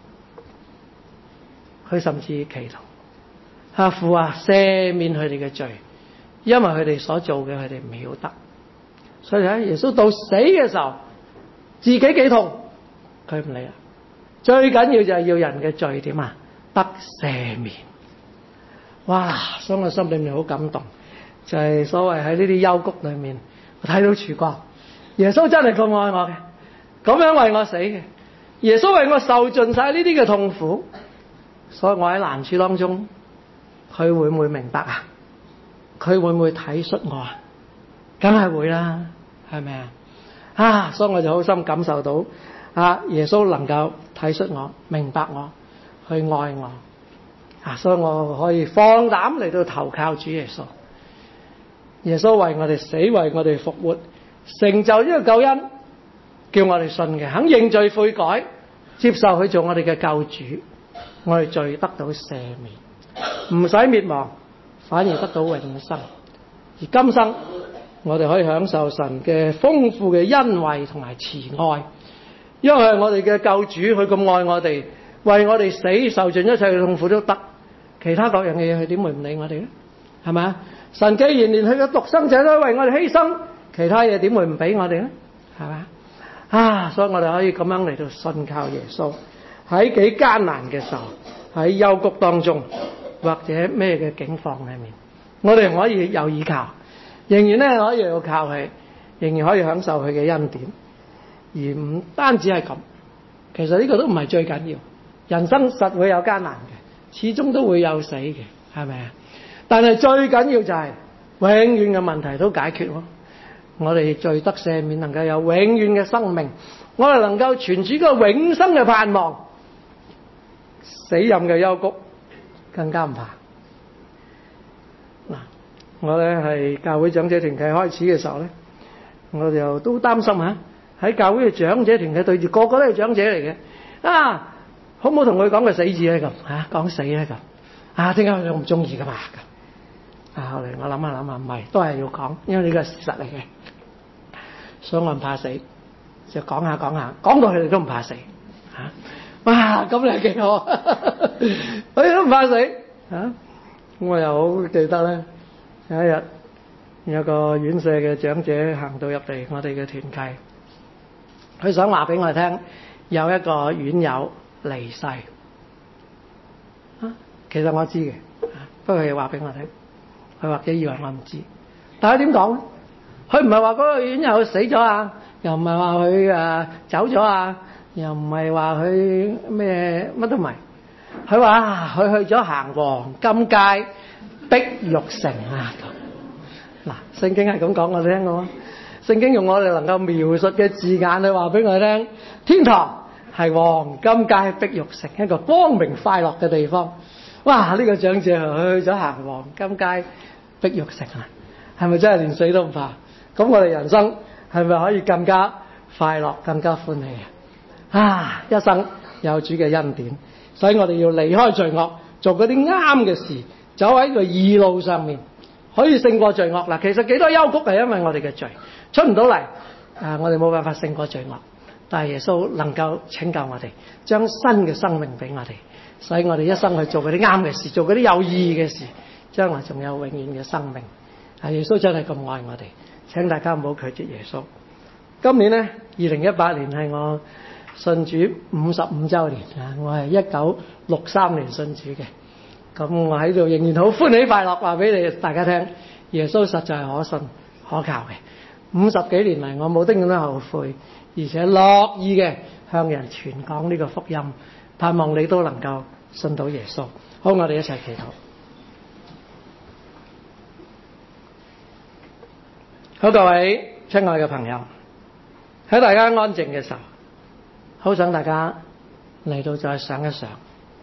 佢甚至祈禱，父啊，赦免佢哋嘅罪，因為佢哋所做嘅佢哋唔曉得。所以咧，耶穌到死嘅時候，自己幾痛，佢唔理啦。最緊要就係要人嘅罪點啊？得赦免。哇！所以我心裏面好感動。 就係所謂喺呢啲幽谷裏面，我睇到曙光。耶穌真係咁愛我嘅，咁樣為我死嘅。耶穌為我受盡晒呢啲嘅痛苦，所以我喺難處當中，佢會唔會明白啊？佢會唔會體恤我啊？梗係會啦，係咪啊？所以我就好深感受到耶穌能夠體恤我、明白我、去愛我所以我可以放膽嚟到投靠主耶穌。耶穌為我哋死，為我哋復活，成就呢個救恩，叫我哋信嘅，肯認罪悔改，接受佢做我哋嘅救主，我哋罪得到赦免，唔使滅亡，反而得到永生。而今生我哋可以享受神嘅豐富嘅恩惠同埋慈愛，因為我哋嘅救主，佢咁愛我哋，為我哋死，受盡一切嘅痛苦都得，其他各樣嘅嘢佢點會唔理我哋呢？係咪啊？神既然連佢嘅獨生者都為我哋犧牲，其他嘢點會唔俾我哋呢？係咪？所以我哋可以咁樣嚟到信靠耶穌，喺幾艱難嘅時候，喺幽谷當中或者咩嘅境況裏面，我哋可以有依靠，仍然咧可以要靠佢，仍然可以享受佢嘅恩典。而唔單止係咁，其實呢個都唔係最緊要。人生實會有艱難嘅，始終都會有死嘅，係咪啊？但係最緊要就係永遠嘅問題都解決咯。我哋罪得赦免，能夠有永遠嘅生命，我哋能夠存住個永生嘅盼望，死蔭嘅幽谷更加唔怕。嗱，我咧係教會長者團契開始嘅時候咧，我就都擔心喺教會嘅長者團契對住個個都係長者嚟嘅，好唔好同佢講個死字咧咁講死咧咁點解佢唔中意噶嘛咁？後嚟我諗下唔係，都係要講，因為呢個係事實嚟嘅，所以我唔怕死，就講下，講到佢哋都唔怕死哇！咁你幾好，佢哋都唔怕死咁我又好記得咧，有一日有個院舍嘅長者行到入嚟我哋嘅團契，佢想話俾我哋聽，有一個院友離世其實我知嘅，不過佢話俾我聽，佢或者以為我唔知，但係點講咧？佢唔係話嗰個院友死咗又唔係話佢走咗又唔係話佢咩乜都唔係，佢話佢去咗行黃金街碧玉城嗱，聖經係咁講我哋聽過，聖經用我哋能夠描述嘅字眼去話俾我哋聽，天堂係黃金街碧玉城，一個光明快樂嘅地方。哇！呢個長者去咗行黃金街碧玉城係咪真係連死都唔怕？咁我哋人生係咪可以更加快樂、更加歡喜一生有主嘅恩典，所以我哋要離開罪惡，做嗰啲啱嘅事，走喺個義路上面，可以勝過罪惡。嗱，其實幾多幽谷係因為我哋嘅罪出唔到嚟，我哋冇辦法勝過罪惡，但係耶穌能夠拯救我哋，將新嘅生命俾我哋，所以我哋一生去做嗰啲啱嘅事，做嗰啲有意義嘅事，將來仲有永遠嘅生命。耶穌真係咁愛我哋，請大家唔好拒絕耶穌。今年呢，2018年係我信主55週年我係1963年信主嘅。咁我喺度仍然好歡喜快樂，話俾你大家聽，耶穌實在係可信可靠嘅。50幾年嚟，我冇丁咁多後悔，而且樂意嘅向人傳講呢個福音，盼望你都能夠信到耶穌。好，我哋一齊祈禱。好，各位親愛嘅朋友，喺大家安靜嘅時候，好想大家嚟到再想一想，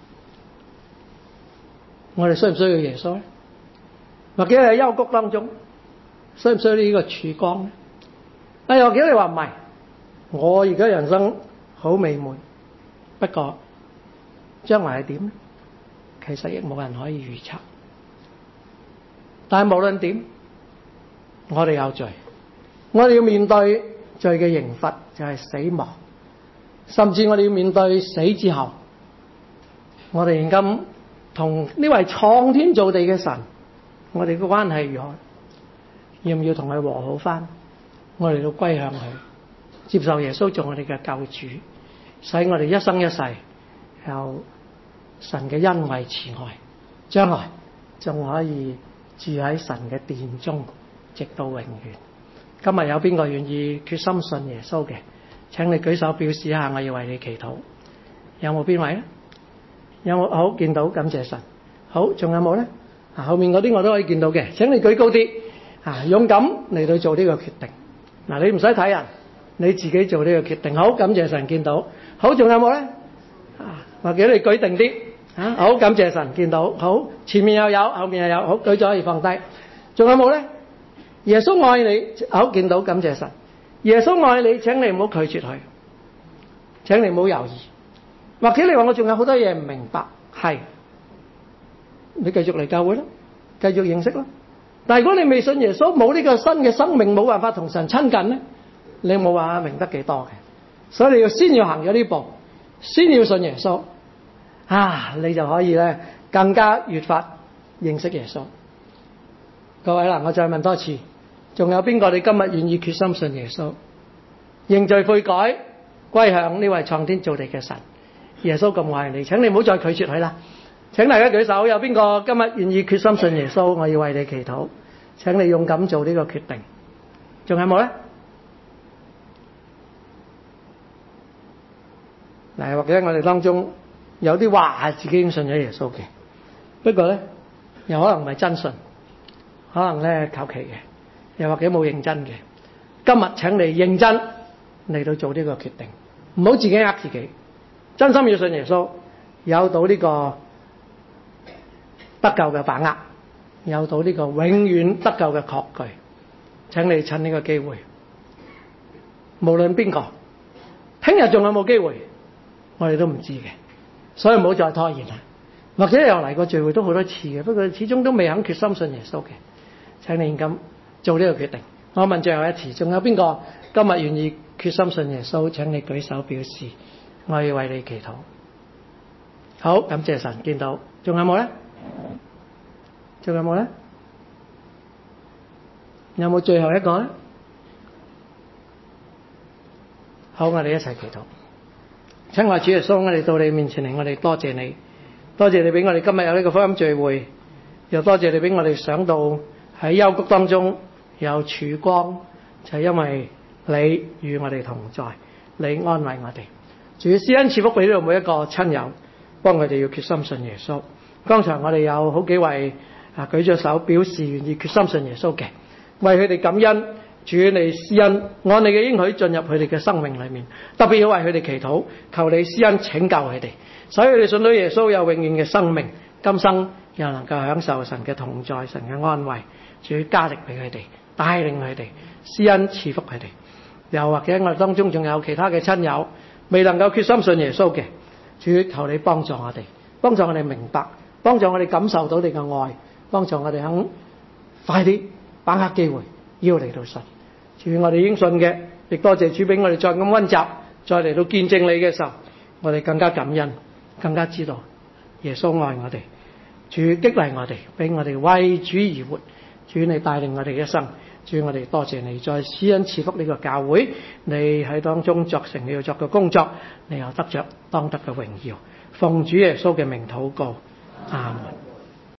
我哋需唔需要耶穌咧？或者喺幽谷當中，需唔需要呢個曙光咧？或者你話唔係，我而家人生好美滿，不過將來係點咧？其實亦冇人可以預測。但係無論點，我哋有罪，我哋要面對罪嘅刑罰，就係死亡。甚至我哋要面對死之後，我哋現今同呢位創天造地嘅神，我哋嘅關係如何？要唔要同佢和好翻？我哋要歸向佢，接受耶穌做我哋嘅救主，使我哋一生一世有神嘅恩惠慈愛，將來仲可以住喺神嘅殿中，直到永遠。今日有邊個願意決心信耶穌嘅？請你舉手表示一下，我要為你祈禱。有冇邊位咧？有冇？好，見到，感謝神。好，仲有冇咧？後面嗰啲我都可以見到嘅，請你舉高啲，勇敢嚟到做呢個決定。你唔使睇人，你自己做呢個決定。好，感謝神，見到。好，仲有冇咧？或者你舉定啲。好，感謝神，見到。好，前面又有，後面又有。好，舉咗可以放低。仲有冇咧？耶穌愛你。好，見到，感謝神。耶穌愛你，請你唔好拒絕佢，請你唔好猶豫。或者你話我仲有好多嘢唔明白，係，你繼續嚟教會啦，繼續認識啦。但係如果你未信耶穌，冇呢個新嘅生命，冇辦法同神親近咧，你冇話明得幾多嘅。所以你先要行咗呢步，先要信耶穌，你就可以咧更加越發認識耶穌。各位啦，我再問多次，仲有邊個你今日願意決心信耶穌，認罪悔改，歸向呢位創天造地嘅神？耶穌咁愛你，請你唔好再拒絕佢啦。請大家舉手，有邊個今日願意決心信耶穌？我要為你祈禱，請你勇敢做呢個決定。仲有冇咧？或者我哋當中有啲話自己已經信咗耶穌嘅，不過咧又可能唔係真信，可能咧求其嘅，又或者冇認真嘅。今日請你認真嚟到做呢個決定，唔好自己呃自己。真心要信耶穌，有到呢個得救嘅把握，有到呢個永遠得救嘅確據。請你趁呢個機會，無論邊個，聽日仲有冇機會，我哋都唔知嘅，所以唔好再拖延啦。或者又嚟過聚會都好多次嘅，不過始終都未肯決心信耶穌嘅，請你咁做呢個決定。我問最後一次，仲有邊個今日願意決心信耶穌？請你舉手表示，我要為你祈禱。好，感謝神，見到。仲有冇咧？仲有冇咧？有冇最後一個咧？好，我哋一齊祈禱。親愛主耶穌，我哋到你面前嚟，我哋多謝你，多謝你俾我哋今日有呢個福音聚會，又多謝你俾我哋想到喺幽谷當中有曙光，就係因為你與我哋同在，你安慰我哋。主施恩賜福俾呢度每一個親友，幫佢哋要決心信耶穌。剛才我哋有好幾位舉咗手表示願意決心信耶穌嘅，為佢哋感恩。主你施恩，按你嘅應許進入佢哋嘅生命裏面，特別要為佢哋祈禱，求你施恩拯救佢哋，使佢哋信到耶穌有永遠嘅生命，今生又能夠享受神嘅同在、神嘅安慰。主加力俾佢哋，帶領佢哋，施恩賜福佢哋。又或者我哋當中仲有其他嘅親友未能夠決心信耶穌嘅，主求你幫助我哋，幫助我哋明白，幫助我哋感受到你嘅愛，幫助我哋肯快啲把握機會，要嚟到神。主，我哋應信嘅，亦多謝主俾我哋再咁溫習，再嚟到見證你嘅時候，我哋更加感恩，更加知道耶穌愛我哋。主激勵我哋，俾我哋為主而活。主你帶領我哋一生，主我哋多謝你，再施恩賜福呢個教會，你喺當中作成你要作嘅工作，你又得着當得嘅榮耀。奉主耶穌嘅名禱告，阿門。